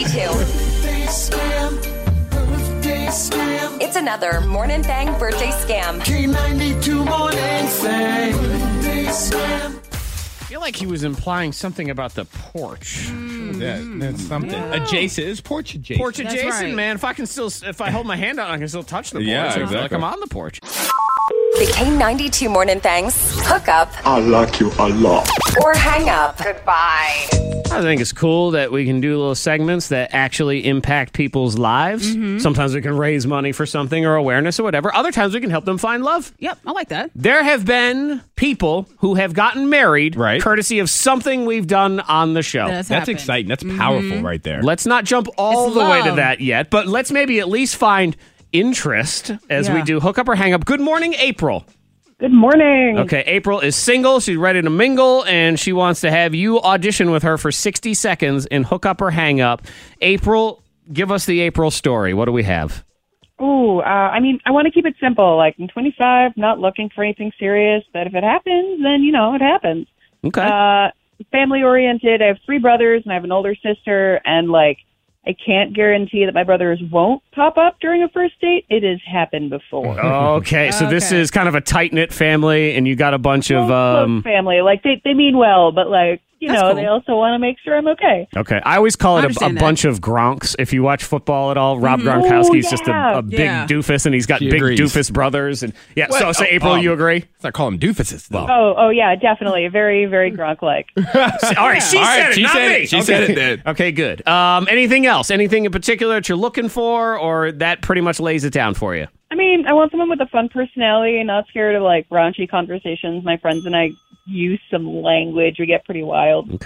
K92. It's another Morning Thang birthday scam. K92 Morning Thang. I feel like he was implying something about the porch. That's something. Adjacent. It's porch adjacent. Porch adjacent, right. man. If I hold my hand out, I can still touch the porch. Yeah, I feel like exactly. I'm on the porch. The K92 Morning Thangs hook up I like you a lot. or hang up. Goodbye. I think it's cool that we can do little segments that actually impact people's lives. Sometimes we can raise money for something or awareness or whatever. Other times we can help them find love. Yep, I like that. There have been people who have gotten married Right. courtesy of something we've done on the show. That's That's exciting. That's powerful right there. Let's not jump all It's the way to love. that yet, but let's maybe at least find interest as we Yeah. do hook up or hang up. Good morning, April. Good morning. Okay, April is single. She's ready to mingle, and she wants to have you audition with her for 60 seconds in hook up or hang up. April, give us the April story. What do we have? Ooh, I mean, I want to keep it simple. Like, I'm 25, not looking for anything serious, but if it happens, then, you know, it happens. Okay. Family oriented. I have 3 brothers, and I have an older sister, and, like, I can't guarantee that my brothers won't pop up during a first date. It has happened before. Okay, so this Okay. is kind of a tight-knit family, and you got a bunch of... Close family. Like, they mean well, but, like, you That's know, cool. they also want to make sure I'm okay. Okay, I always call I it a understand that. bunch of Gronks. If you watch football at all, Rob Gronkowski's Oh, just yeah. a big Yeah. doofus, and he's got She big agrees. doofus brothers. And yeah, so What? April, you agree? Let's not call them doofuses, though. Oh, yeah, definitely. Very, very Gronk-like. All right, she All right, said it, she not said me. it. She said it then. Okay, good. Anything else? Anything in particular that you're looking for, or that pretty much lays it down for you? I mean, I want someone with a fun personality and not scared of, like, raunchy conversations. My friends and I use some language. We get pretty wild. Okay.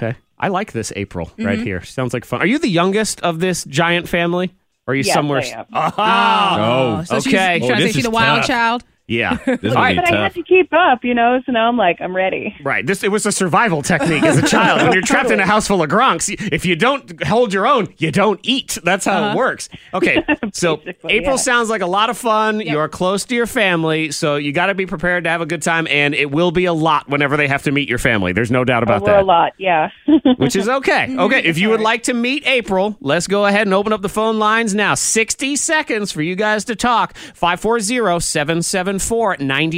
I like this April right here. Sounds like fun. Are you the youngest of this giant family? Or are you somewhere? I am. Oh, So okay. She's trying to say she's the wild child. Yeah. This will All right. be But I had tough. to keep up, so now I'm like, I'm ready. Right. It was a survival technique as a child. When you're trapped in a house full of gronks, if you don't hold your own, you don't eat. That's how it works. Okay. So Basically, April yeah. sounds like a lot of fun. You're close to your family, so you got to be prepared to have a good time, and it will be a lot whenever they have to meet your family. There's no doubt about We're that. a lot, yeah. Which is okay. Okay, if you would like to meet April, let's go ahead and open up the phone lines now. 60 seconds for you guys to talk. 540-774-9236.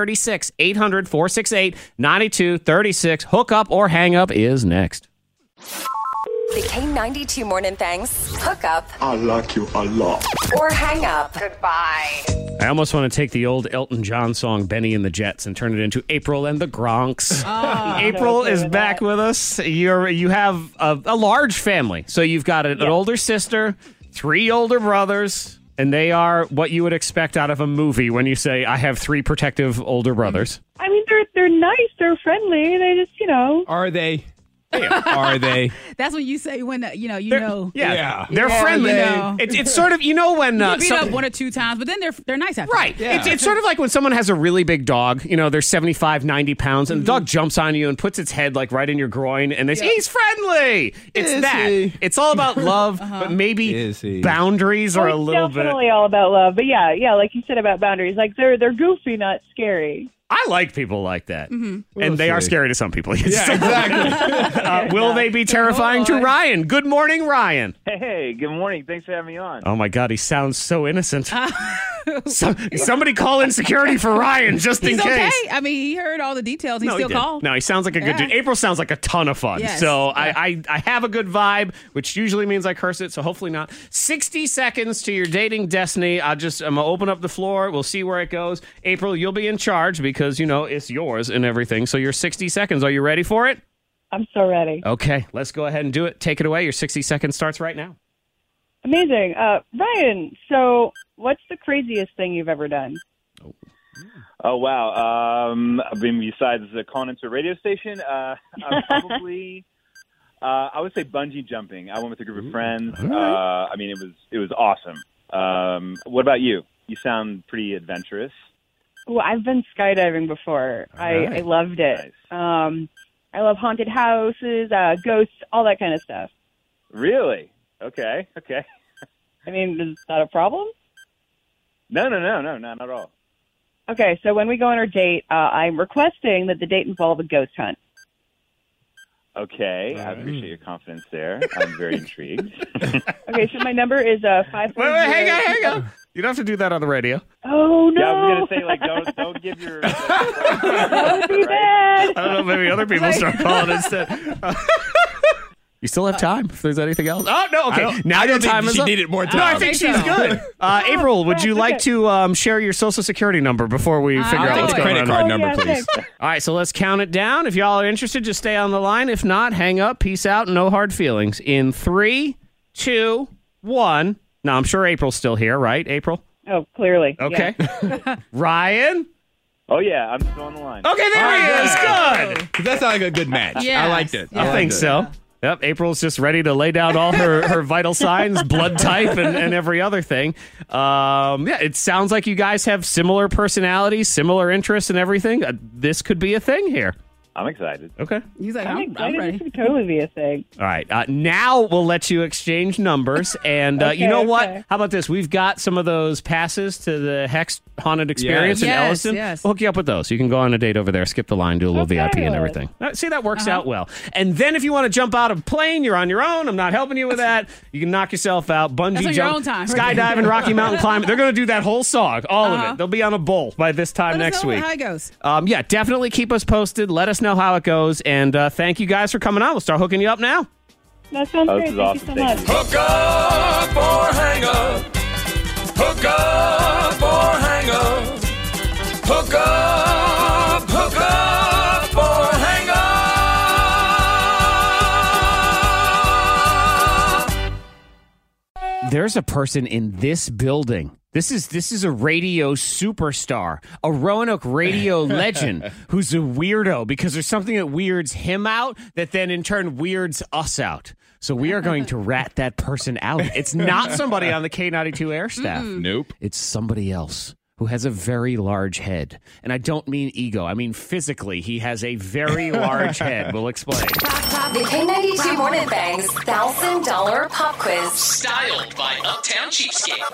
800-468-9236. Hook up or hang up is next. The K92 Morning Thangs. Hook up I like you a lot. or hang up. Goodbye. I almost want to take the old Elton John song, Benny and the Jets, and turn it into April and the Gronks. April is back with us. You have a large family. So you've got an older sister, 3 older brothers, and they are what you would expect out of a movie when you say, I have 3 protective older brothers. I mean, they're nice, they're friendly, they just, Are they? Are they? That's what you say when Yeah, Yeah. they're Yeah, friendly. you know. It's sort of, when You beat up 1 or 2 times, but then they're nice after. right. that. It's sort of like when someone has a really big dog, they're 75, 90 pounds, and the dog jumps on you and puts its head like right in your groin, and they say, he's friendly. It's Is that. he? It's all about love, but maybe Is he? boundaries are a little bit. definitely all about love. But yeah, like you said about boundaries, like they're goofy, not scary. I like people like that. And We'll they are see. scary to some people. Yeah, exactly. Will they be terrifying to Ryan? Good morning, Ryan. Hey, good morning. Thanks for having me on. Oh my God, he sounds so innocent. Somebody call in security for Ryan just in He's case. okay. I mean, he heard all the details. He still didn't. called. No, he sounds like a good Yeah. dude. April sounds like a ton of fun. Yes. So Yeah. I have a good vibe, which usually means I curse it, so hopefully not. 60 seconds to your dating destiny. I'm going to open up the floor. We'll see where it goes. April, you'll be in charge because, it's yours and everything. So your 60 seconds. Are you ready for it? I'm so ready. Okay, let's go ahead and do it. Take it away. Your 60 seconds starts right now. Amazing. Ryan, so what's the craziest thing you've ever done? Oh, wow. I mean, besides calling into a radio station, probably, I would say bungee jumping. I went with a group of friends. I mean, it was awesome. What about you? You sound pretty adventurous. Well, I've been skydiving before. I loved it. Nice. I love haunted houses, ghosts, all that kind of stuff. Really? Okay. I mean, is that a problem? No, not at all. Okay, so when we go on our date, I'm requesting that the date involve a ghost hunt. Okay, I appreciate your confidence there. I'm very intrigued. Okay, so my number is 540. Wait, hang on. You don't have to do that on the radio. Oh, no. Yeah, I was gonna say don't give your. That would be bad. I don't know, maybe other people start calling instead. You still have time if there's anything else. Oh, no, okay. Now your time is she up. needed more time. No, I think she's good. April, would you like to share your social security number before we figure out what's do it. going Credit on? card Oh, number, yeah, please. thanks. All right, so let's count it down. If y'all are interested, just stay on the line. If not, hang up. Peace out. No hard feelings. In 3, 2, 1. Now, I'm sure April's still here, right, April? Oh, clearly. Okay. Ryan? Oh yeah, I'm still on the line. Okay, there he is. Good. That sounds like a good match. Yes. I liked it. I think so. Yep, April's just ready to lay down all her vital signs, blood type, and every other thing. It sounds like you guys have similar personalities, similar interests, and everything. This could be a thing here. I'm excited. Okay. He's like, I'm I'm excited. ready. This could totally be a thing. All right. Now we'll let you exchange numbers. And you know what? Okay. How about this? We've got some of those passes to the Hex Haunted Experience in Yes, Elliston. yes. We'll hook you up with those. You can go on a date over there, skip the line, do a little Okay. VIP and everything. See, that works out well. And then if you want to jump out of a plane, you're on your own. I'm not helping you with that. You can knock yourself out. Bungee That's on your jump, own time. skydiving, Rocky Mountain climbing. They're going to do that whole song, all of it. They'll be on a bull by this time Let us next know week. how it goes. Yeah, definitely keep us posted. Let us know how it goes. And thank you guys for coming on. We'll start hooking you up now. That sounds Oh, great. this is Thank awesome. you so much. Thank you. Hook up or hang up. Hook up or hang up. Hook up or hang up. There's a person in this building This is a radio superstar, a Roanoke radio legend who's a weirdo because there's something that weirds him out that then in turn weirds us out. So we are going to rat that person out. It's not somebody on the K92 air staff. Nope. It's somebody else who has a very large head. And I don't mean ego. I mean physically. He has a very large head. We'll explain. The K92 Morning Thang's $1,000 pop quiz. Styled by Uptown Cheapskate.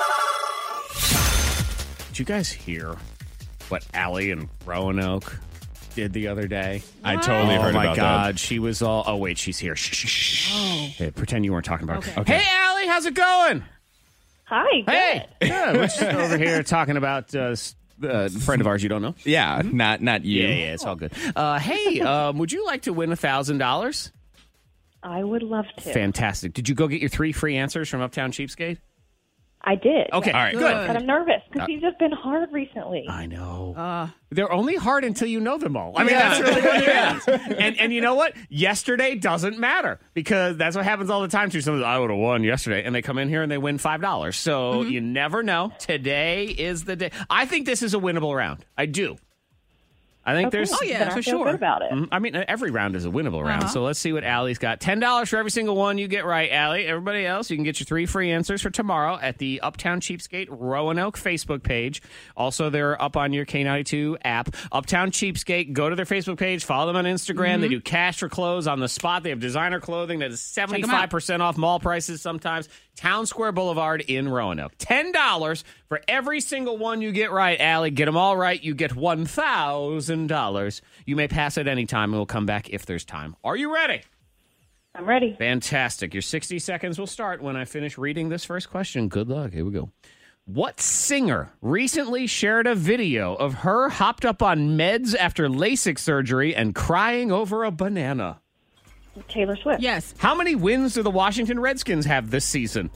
Did you guys hear what Allie in Roanoke did the other day? I totally heard about that. Oh, my God. She was all... Oh, wait, she's here. Shh, shh, shh. Hey, pretend you weren't talking about her. Okay. Hey, Allie, how's it going? Hi. Hey. Good. We're just over here talking about a friend of ours you don't know. Yeah, not you. Yeah, it's all good. Hey, would you like to win $1,000? I would love to. Fantastic. Did you go get your 3 free answers from Uptown Cheapskate? I did. Okay, all right, good. But I'm nervous because these have been hard recently. I know. They're only hard until you know them all. I mean, that's really what it is. And you know what? Yesterday doesn't matter because that's what happens all the time too. Somebody, I would have won yesterday, and they come in here and they win $5. So you never know. Today is the day. I think this is a winnable round. I do. I think there's... Oh, yeah, for sure. Good about it. I mean, every round is a winnable round. So let's see what Allie's got. $10 for every single one you get right, Allie. Everybody else, you can get your 3 free answers for tomorrow at the Uptown Cheapskate Roanoke Facebook page. Also, they're up on your K92 app. Uptown Cheapskate, go to their Facebook page, follow them on Instagram. They do cash for clothes on the spot. They have designer clothing that is 75% off mall prices sometimes. Town Square Boulevard in Roanoke. $10 for every single one you get right, Allie. Get them all right, you get $1,000. You may pass at any time, and we'll come back if there's time. Are you ready? I'm ready. Fantastic. Your 60 seconds will start when I finish reading this first question. Good luck. Here we go. What singer recently shared a video of her hopped up on meds after LASIK surgery and crying over a banana? Taylor Swift. Yes. How many wins do the Washington Redskins have this season?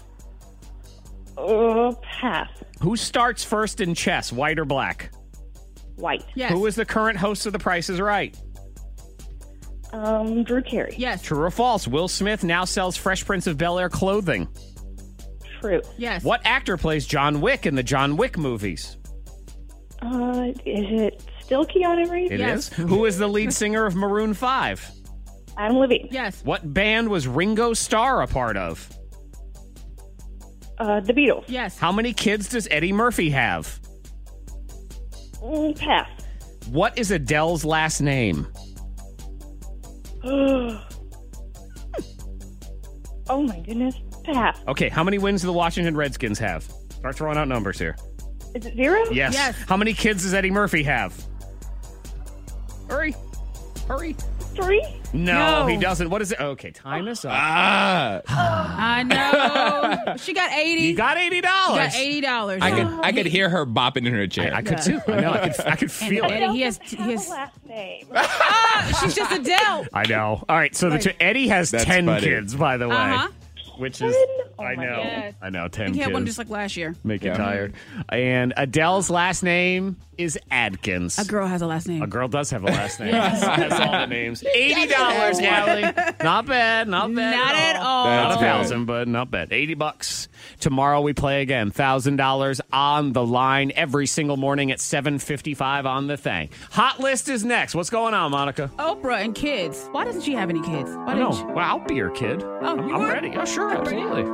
Pass. Who starts first in chess, white or black? White. Yes. Who is the current host of The Price is Right? Drew Carey. Yes. True or false? Will Smith now sells Fresh Prince of Bel-Air clothing. True. Yes. What actor plays John Wick in the John Wick movies? Is it still Keanu Reeves? It is. Who is the lead singer of Maroon 5? Adam Levine. Yes. What band was Ringo Starr a part of? The Beatles. Yes. How many kids does Eddie Murphy have? Pass. What is Adele's last name? Oh my goodness. Pass. Okay, how many wins do the Washington Redskins have? Start throwing out numbers here. Is it 0? Yes. How many kids does Eddie Murphy have? Hurry. 3? No, he doesn't. What is it? Okay, time is up. I know. She got 80. You got $80. She got $80. I could hear her bopping in her chair. I could too. I know. I could feel it. Eddie, he has last name. she's just Adele. I know. All right, so Eddie has That's 10 funny. kids, by the way. Uh-huh. Which is, I know. goodness. I know, 10 He kids. had one just like last year. Make you tired. And Adele's last name is Adkins. A girl has a last name. A girl does have a last name. Has all the names. $80, Allie. Not bad. Not bad. Not at all. Not That's $1,000, but not bad. $80. Tomorrow we play again. $1,000 on the line every single morning at 7:55 on the thing. Hot list is next. What's going on, Monica? Oprah and kids. Why doesn't she have any kids? Why No, didn't she? well, I'll be your kid. Oh, you I'm would? ready. Oh, sure, absolutely.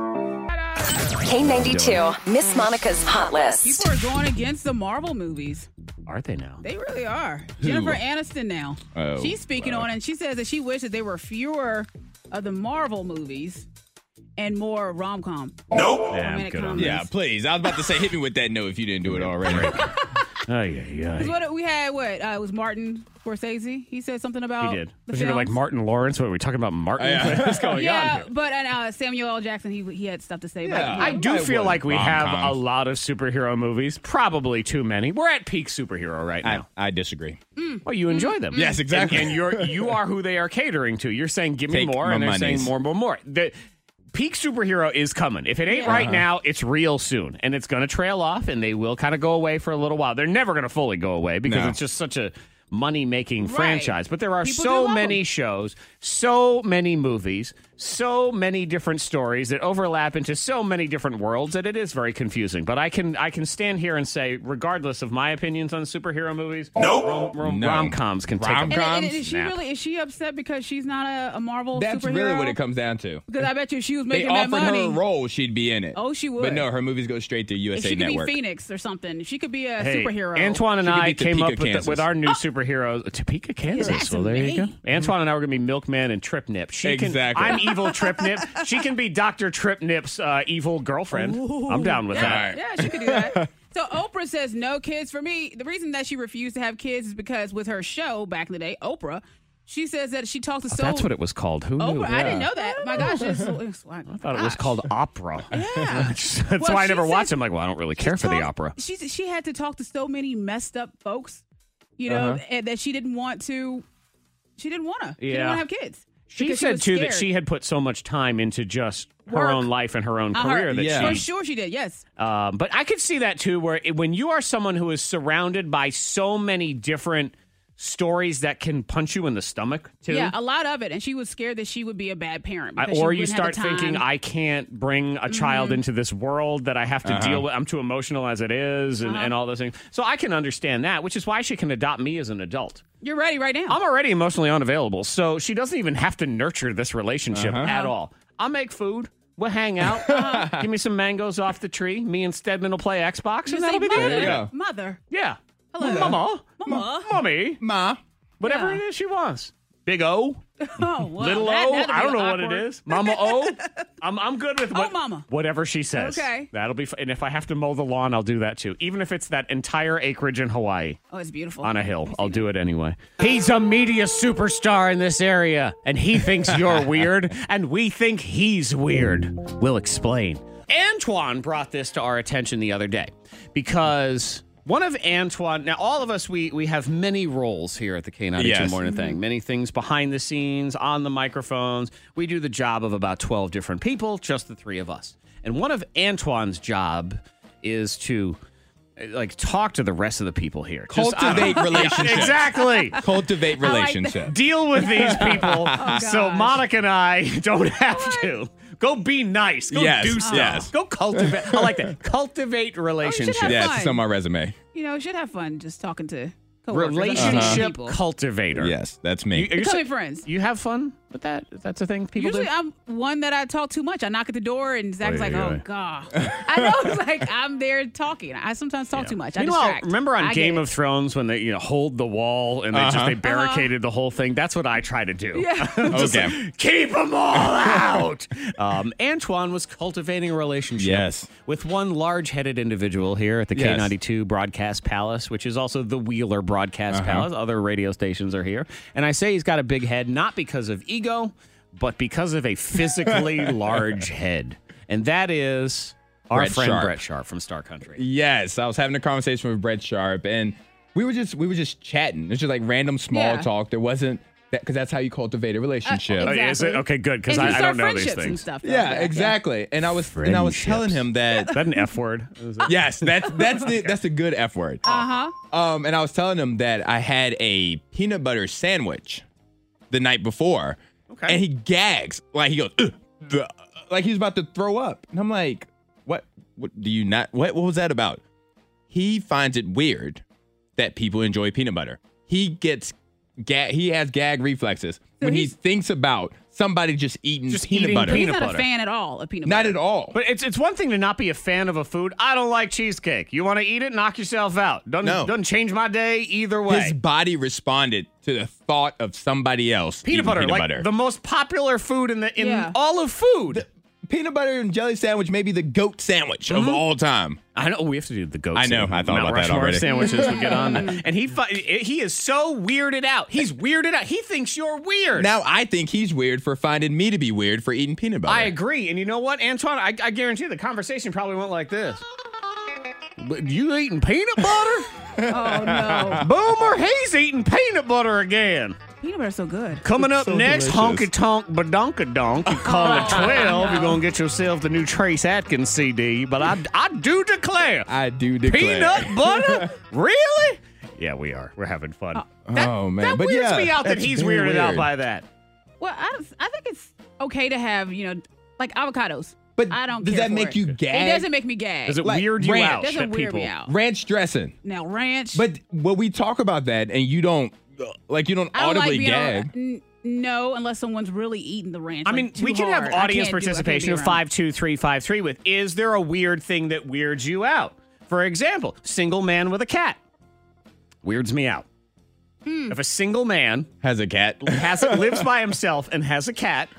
K92, Miss Monica's Hot List. People are going against the Marvel movies. Are they now? They really are. Jennifer Aniston now. Oh, She's speaking on it, and she says that she wishes there were fewer of the Marvel movies and more rom-com. Nope. Yeah, I'm good on that. Yeah, please. I was about to say, hit me with that note if you didn't do it already. What we had? It was Martin Scorsese. He said something about He did. the Was it like films. Martin Lawrence? What are we talking about, Martin? What's going on Yeah, here? but Samuel L. Jackson, he had stuff to say about I do feel like we have rom-coms. a lot of superhero movies. Probably too many. We're at peak superhero right now. I disagree. Well, you enjoy them. Yes, exactly. And you are who they are catering to. You're saying, give me Take more, my and they're monies. saying more. The peak superhero is coming. If it ain't right now, it's real soon. And it's going to trail off, and they will kind of go away for a little while. They're never going to fully go away because it's just such a money-making franchise. But there are People do so love many them. shows, so many movies, so many different stories that overlap into so many different worlds that it is very confusing. But I can stand here and say, regardless of my opinions on superhero movies, rom-coms can take them. And is she upset because she's not a Marvel That's superhero? really what it comes down to. Because I bet you if she was They making that offered money. her a role, she'd be in it. Oh, she would. But no, her movies go straight to If USA she could Network. be Phoenix or something. She could be a Hey, superhero. Antoine and She could I be came up Topeka, with our new superheroes. Topeka, Kansas. that's Well, there you go. amazing. Antoine and I were going to be Milkman and Trip Nip. Exactly. I'm evil Trip Nip. She can be Dr. Trip Nip's evil girlfriend. I'm down with that. Yeah, she could do that. So Oprah says no kids for me. The reason that she refused to have kids is because with her show back in the day, Oprah, she says that she talked to That's what it was called. Who knew? Oprah. I didn't know that. My gosh. I thought it was called opera. Yeah. That's Well, why I she never said- watched it. I'm like, well, I don't really care for the opera. She had to talk to so many messed up folks, you know, and that she didn't want to. She didn't want to. She didn't Yeah. want to have kids. She because said, was too, that scared. she had put so much time into just her Work. own life and her own career that For she... sure she did, yes. But I could see that, too, where when you are someone who is surrounded by so many different stories that can punch you in the stomach, too. Yeah, a lot of it. And she was scared that she would be a bad parent. because she Or you wouldn't have start the time. thinking, I can't bring a child into this world that I have to deal with. I'm too emotional as it is and all those things. So I can understand that, which is why she can adopt me as an adult. You're ready right now. I'm already emotionally unavailable, so she doesn't even have to nurture this relationship at all. I'll make food. We'll hang out. Give me some mangoes off the tree. Me and Stedman will play Xbox, You and say that'll be the mother. end of it. go. Mother. Yeah. Hello. Mama. Mama. Mommy. Ma. Whatever Yeah. it is she wants. Big O. Oh, well, Little that- O. that'd I don't be know what it awkward. is. Mama O. I'm good with Mama. whatever she says. Okay. That'll be and if I have to mow the lawn, I'll do that too. Even if it's that entire acreage in Hawaii. Oh, it's beautiful. On a hill. I'll do it anyway. He's a media superstar in this area, and he thinks you're weird, and we think he's weird. We'll explain. Antoine brought this to our attention the other day because one of Antoine, now all of us, we have many roles here at the K92 Yes. Morning Thing. Many things behind the scenes, on the microphones. We do the job of about 12 different people, just the three of us. And one of Antoine's job is to talk to the rest of the people here. Cultivate relationships. Exactly. Cultivate relationships. Deal with these people so gosh. Monica and I don't have to. Go be nice. Go Yes, do stuff. yes. Go cultivate. I like that. Cultivate relationships. have Yeah, fun. it's on my resume. You know, should have fun just talking to coworkers. Relationship people. cultivator. Yes, that's me. You Becoming friends. You have fun with that? That's a thing people Usually do? I'm one that I talk too much. I knock at the door and Zach's like, Oy, oh, oy. God. I know, it's like I'm there talking. I sometimes talk too much. I Meanwhile, distract. remember on I Game get of it. Thrones when they hold the wall and they barricaded the whole thing? That's what I try to do. Yeah. Just Okay. keep them all out. Antoine was cultivating a relationship Yes. with one large-headed individual here at the Yes. K92 Broadcast Palace, which is also the Wheeler Broadcast Palace. Other radio stations are here. And I say he's got a big head, not because of ego, but because of a physically large head. And that is our Brett friend Sharp. Brett Sharp from Star Country. Yes, I was having a conversation with Brett Sharp, and we were just chatting. It's just like random small Yeah. talk. There wasn't that because that's how you cultivate a relationship. Oh, yeah, is it? Okay, good, because And you I start don't know these friendships and things. stuff. though. Yeah, exactly. And I was telling him that Is that an F word? yes, that's the good F word. And I was telling him that I had a peanut butter sandwich the night before. Okay. And he gags. Like he goes, "Ugh, duh," like he's about to throw up. And I'm like, what do you not what was that about? He finds it weird that people enjoy peanut butter. He has gag reflexes when he thinks about somebody just eating peanut eating butter. He's peanut not butter. a fan at all of peanut Not butter. at all. But it's one thing to not be a fan of a food. I don't like cheesecake. You want to eat it? Knock yourself out. Doesn't change my day either way. His body responded to the thought of somebody else peanut eating butter, peanut like butter. the most popular food in Yeah. all of food. Peanut butter and jelly sandwich may be the goat sandwich of all time. I know we have to do the goat. I know. I thought Mount about that Rushmore already. Sandwiches we get on, that. And he is so weirded out. He's weirded out. He thinks you're weird. Now I think he's weird for finding me to be weird for eating peanut butter. I agree. And you know what, Antoine? I guarantee the conversation probably went like this. But you eating peanut butter? Oh, no. Boomer, he's eating peanut butter again. Peanut butter's so good. Coming up so next, delicious. Honky Tonk Badonkadonk. You call it 12, you're going to get yourself the new Trace Atkins CD. But I do declare, I do declare. peanut butter? Really? Yeah, we are. We're having fun. Oh man, That but weirds yeah, me out that that's he's very weirded out weird. by that. Well, I think it's okay to have, like avocados. But I don't does care that for make it. you gag? It doesn't make me gag. Does it Like weird you ranch. out? It doesn't that weird me people- out. Ranch dressing. Now, ranch. But when we talk about that and you don't I don't audibly like being gag. No, unless someone's really eating the ranch. I mean, we can have audience participation of 52353 with, is there a weird thing that weirds you out? For example, single man with a cat. Weirds me out. If a single man Has a cat. lives by himself and has a cat,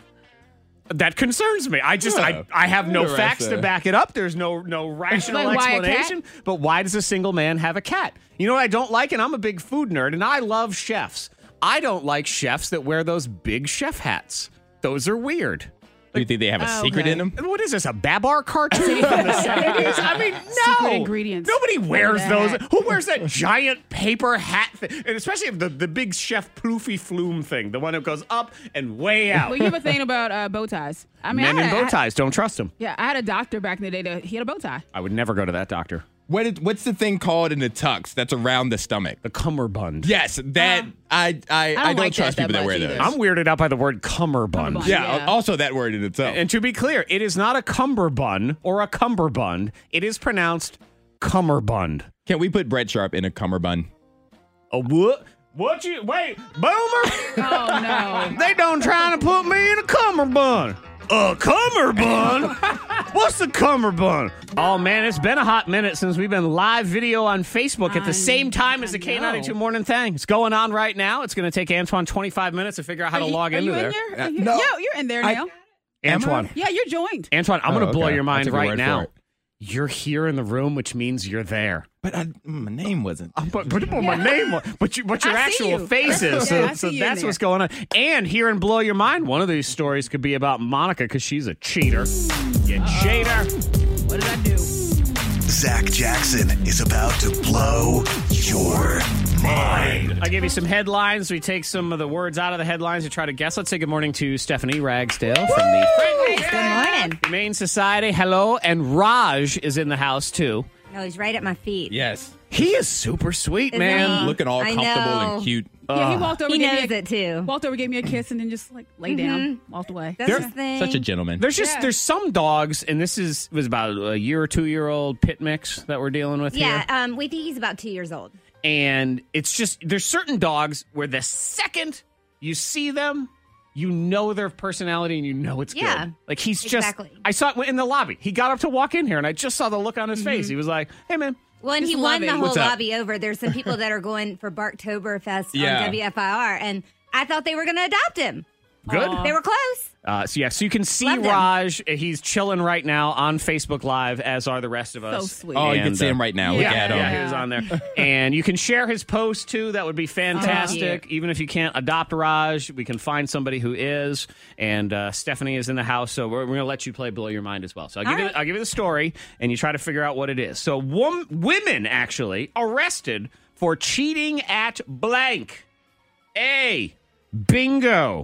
that concerns me. I have no facts to back it up. There's no rational Like, why a cat? explanation. But why does a single man have a cat? You know what I don't like? And I'm a big food nerd, and I love chefs. I don't like chefs that wear those big chef hats. Those are weird. Do you think they have a secret in them? What is this, a Babar cartoon from the 70s? I mean, no. Secret ingredients. Nobody wears Under those. that. Who wears that giant paper hat thing? And especially the big Chef Ploofy Flume thing, the one that goes up and way out. Well, you have a thing about bow ties. I mean, Men in bow ties, don't trust them. Yeah, I had a doctor back in the day that he had a bow tie. I would never go to that doctor. What's the thing called in the tux that's around the stomach? The cummerbund. Yes, that I don't like trust that people that much wear either. those. I'm weirded out by the word cummerbund. Cummerbund. Yeah, Yeah. also that word in itself. And to be clear, it is not a cummerbund or a cummerbund. It is pronounced cummerbund. Can we put Brett Sharp in a cummerbund? A what? What you wait, boomer? Oh, no. They done trying to put me in a cummerbund. A cummerbund? What's the cummerbund? Oh man, it's been a hot minute since we've been live video on Facebook at the same time as the K92 Morning Thing. It's going on right now. It's going to take Antoine 25 minutes to figure out how to log into there. Are you, no. Yeah, you're in there now. Antoine, Yeah, you're joined. Antoine, I'm going to blow okay. your I mind took your right word now. for it. You're here in the room, which means you're there. But my name wasn't. But my name, but your I see actual you. face is. Yeah, I So see you in that's there. what's going on. And here in Blow Your Mind, one of these stories could be about Monica because she's a cheater. You cheater. What did I do? Zach Jackson is about to blow your mind. I give you some headlines. We take some of the words out of the headlines to try to guess. Let's say good morning to Stephanie Ragsdale from the Good morning. Humane Society. Hello. And Raj is in the house, too. No, he's right at my feet. Yes. He is super sweet, Isn't man. he? Looking all I comfortable know. and cute. Yeah, he walked over. He gave me knows a- it too. Walked over, gave me a kiss, and then just like lay down, walked away. That's his thing. Such a gentleman. There's some dogs, and this was about a year or 2 year old pit mix that we're dealing with here. Yeah, we think he's about 2 years old. And it's just, there's certain dogs where the second you see them, you know their personality and you know it's Yeah, good. Like he's just, exactly. I saw it in the lobby. He got up to walk in here and I just saw the look on his face. He was like, hey man. Well, and Just he won the loving. whole What's up? lobby over. There's some people that are going for Barktoberfest Yeah. on WFIR, and I thought they were going to adopt him. Good. They were close. So you can see Love them. Raj. He's chilling right now on Facebook Live, as are the rest of us. So sweet. Oh, you And, can see him right now. Look Yeah, at him. yeah, he was on there. And you can share his post too. That would be fantastic. Even if you can't adopt Raj, we can find somebody who is. And Stephanie is in the house, so we're going to let you play Blow Your Mind as well. So I'll give you the story, and you try to figure out what it is. So women actually arrested for cheating at blank. A, bingo.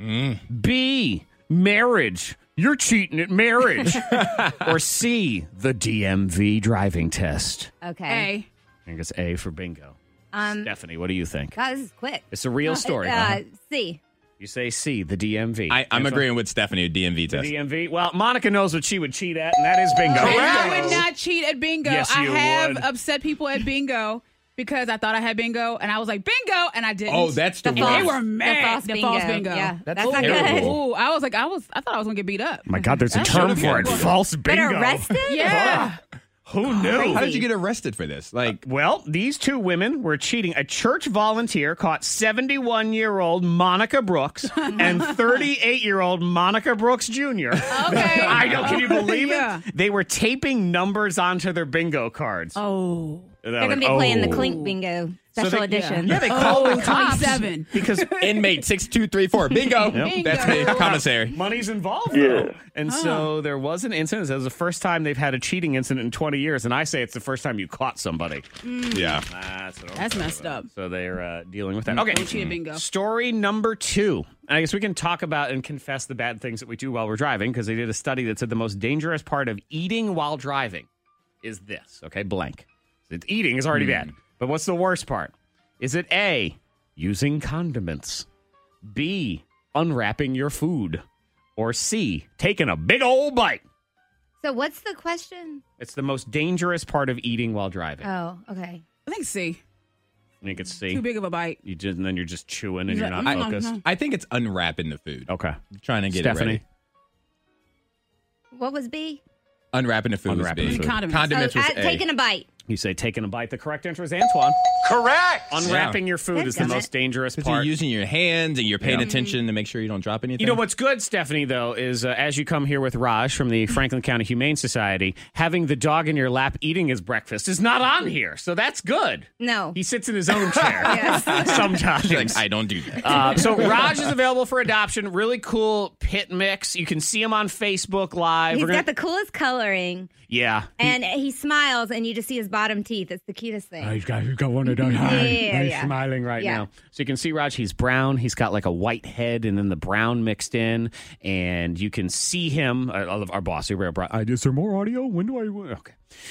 B, marriage. You're cheating at marriage. Or C, the DMV driving test. Okay. Hey, I think it's A for bingo. Stephanie, what do you think? God, this is quick. It's a real story. C. You say C, the DMV. I'm Info? agreeing with Stephanie. DMV The test. DMV. Well, Monica knows what she would cheat at, and that is bingo. I would not cheat at bingo. Yes, I you have would. upset people at bingo because I thought I had bingo, and I was like bingo, and I didn't. Oh, that's the and worst. they were mad. The false bingo. Yeah, That's not terrible. good. Ooh, I was like, I thought I was gonna get beat up. Oh my God, there's a That's term so for it. good. False But bingo. arrested? Yeah. Who knew? How did you get arrested for this? Like, Well, these two women were cheating. A church volunteer caught 71-year-old Monica Brooks and 38-year-old Monica Brooks Jr. Okay. I know. Can you believe Yeah. it? They were taping numbers onto their bingo cards. Oh. And They're going to be playing the oh. Clink Bingo So special they- edition. Yeah, they called the cops 27. because inmate 6234. Bingo. Yep. That's me. Commissary. money's involved. Yeah. Though. And so there was an incident. It was the first time they've had a cheating incident in 20 years. And I say it's the first time you caught somebody. Yeah. That's messed up. So they're dealing with that. Okay. Don't cheat at bingo. Story number 2. I guess we can talk about and confess the bad things that we do while we're driving because they did a study that said the most dangerous part of eating while driving is this. Okay, blank. Eating is already bad. But what's the worst part? Is it A, using condiments? B, unwrapping your food? Or C, taking a big old bite. So what's the question? It's the most dangerous part of eating while driving. Oh, okay. I think C. I think it's C. Too big of a bite. And then you're just chewing and you're not No, focused. no. I think it's unwrapping the food. Okay. Trying to get Stephanie. it ready. What was B? Unwrapping the food. Unwrapping was the B. food. Condiments was A. Taking a bite. You say taking a bite. The correct answer is Antoine. Correct. Unwrapping your food is the most dangerous Because you're part. using your hands and you're paying Yeah. attention to make sure you don't drop anything. You know what's good, Stephanie, though, is as you come here with Raj from the Franklin County Humane Society, having the dog in your lap eating his breakfast is not on here. So that's good. No. He sits in his own chair Yes. sometimes. She's like, I don't do that. So Raj is available for adoption. Really cool pit mix. You can see him on Facebook Live. He's got the coolest coloring. Yeah. And he smiles, and you just see his bottom teeth. It's the cutest thing. He's got one of those. Yeah. He's smiling right Yeah. now. So you can see Raj, he's brown. He's got like a white head and then the brown mixed in. And you can see him, our boss, is there more audio? When do I? Okay.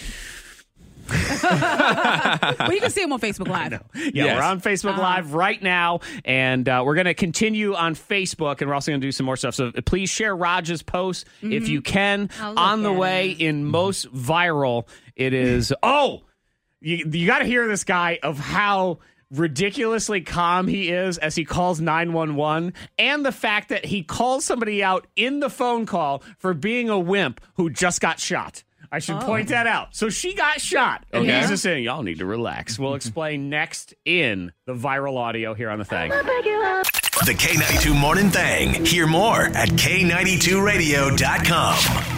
Well, you can see him on Facebook Live. Yeah, Yes. we're on Facebook Live right now, and we're going to continue on Facebook, and we're also going to do some more stuff. So please share Raj's post if you can. I'll look On the at way it. in most viral, it is, you got to hear this guy of how ridiculously calm he is as he calls 911, and the fact that he calls somebody out in the phone call for being a wimp who just got shot. I should point that out. So she got shot. And he's just saying, y'all need to relax. We'll explain next in the viral audio here on The Thing. The K92 Morning Thing. Hear more at K92Radio.com.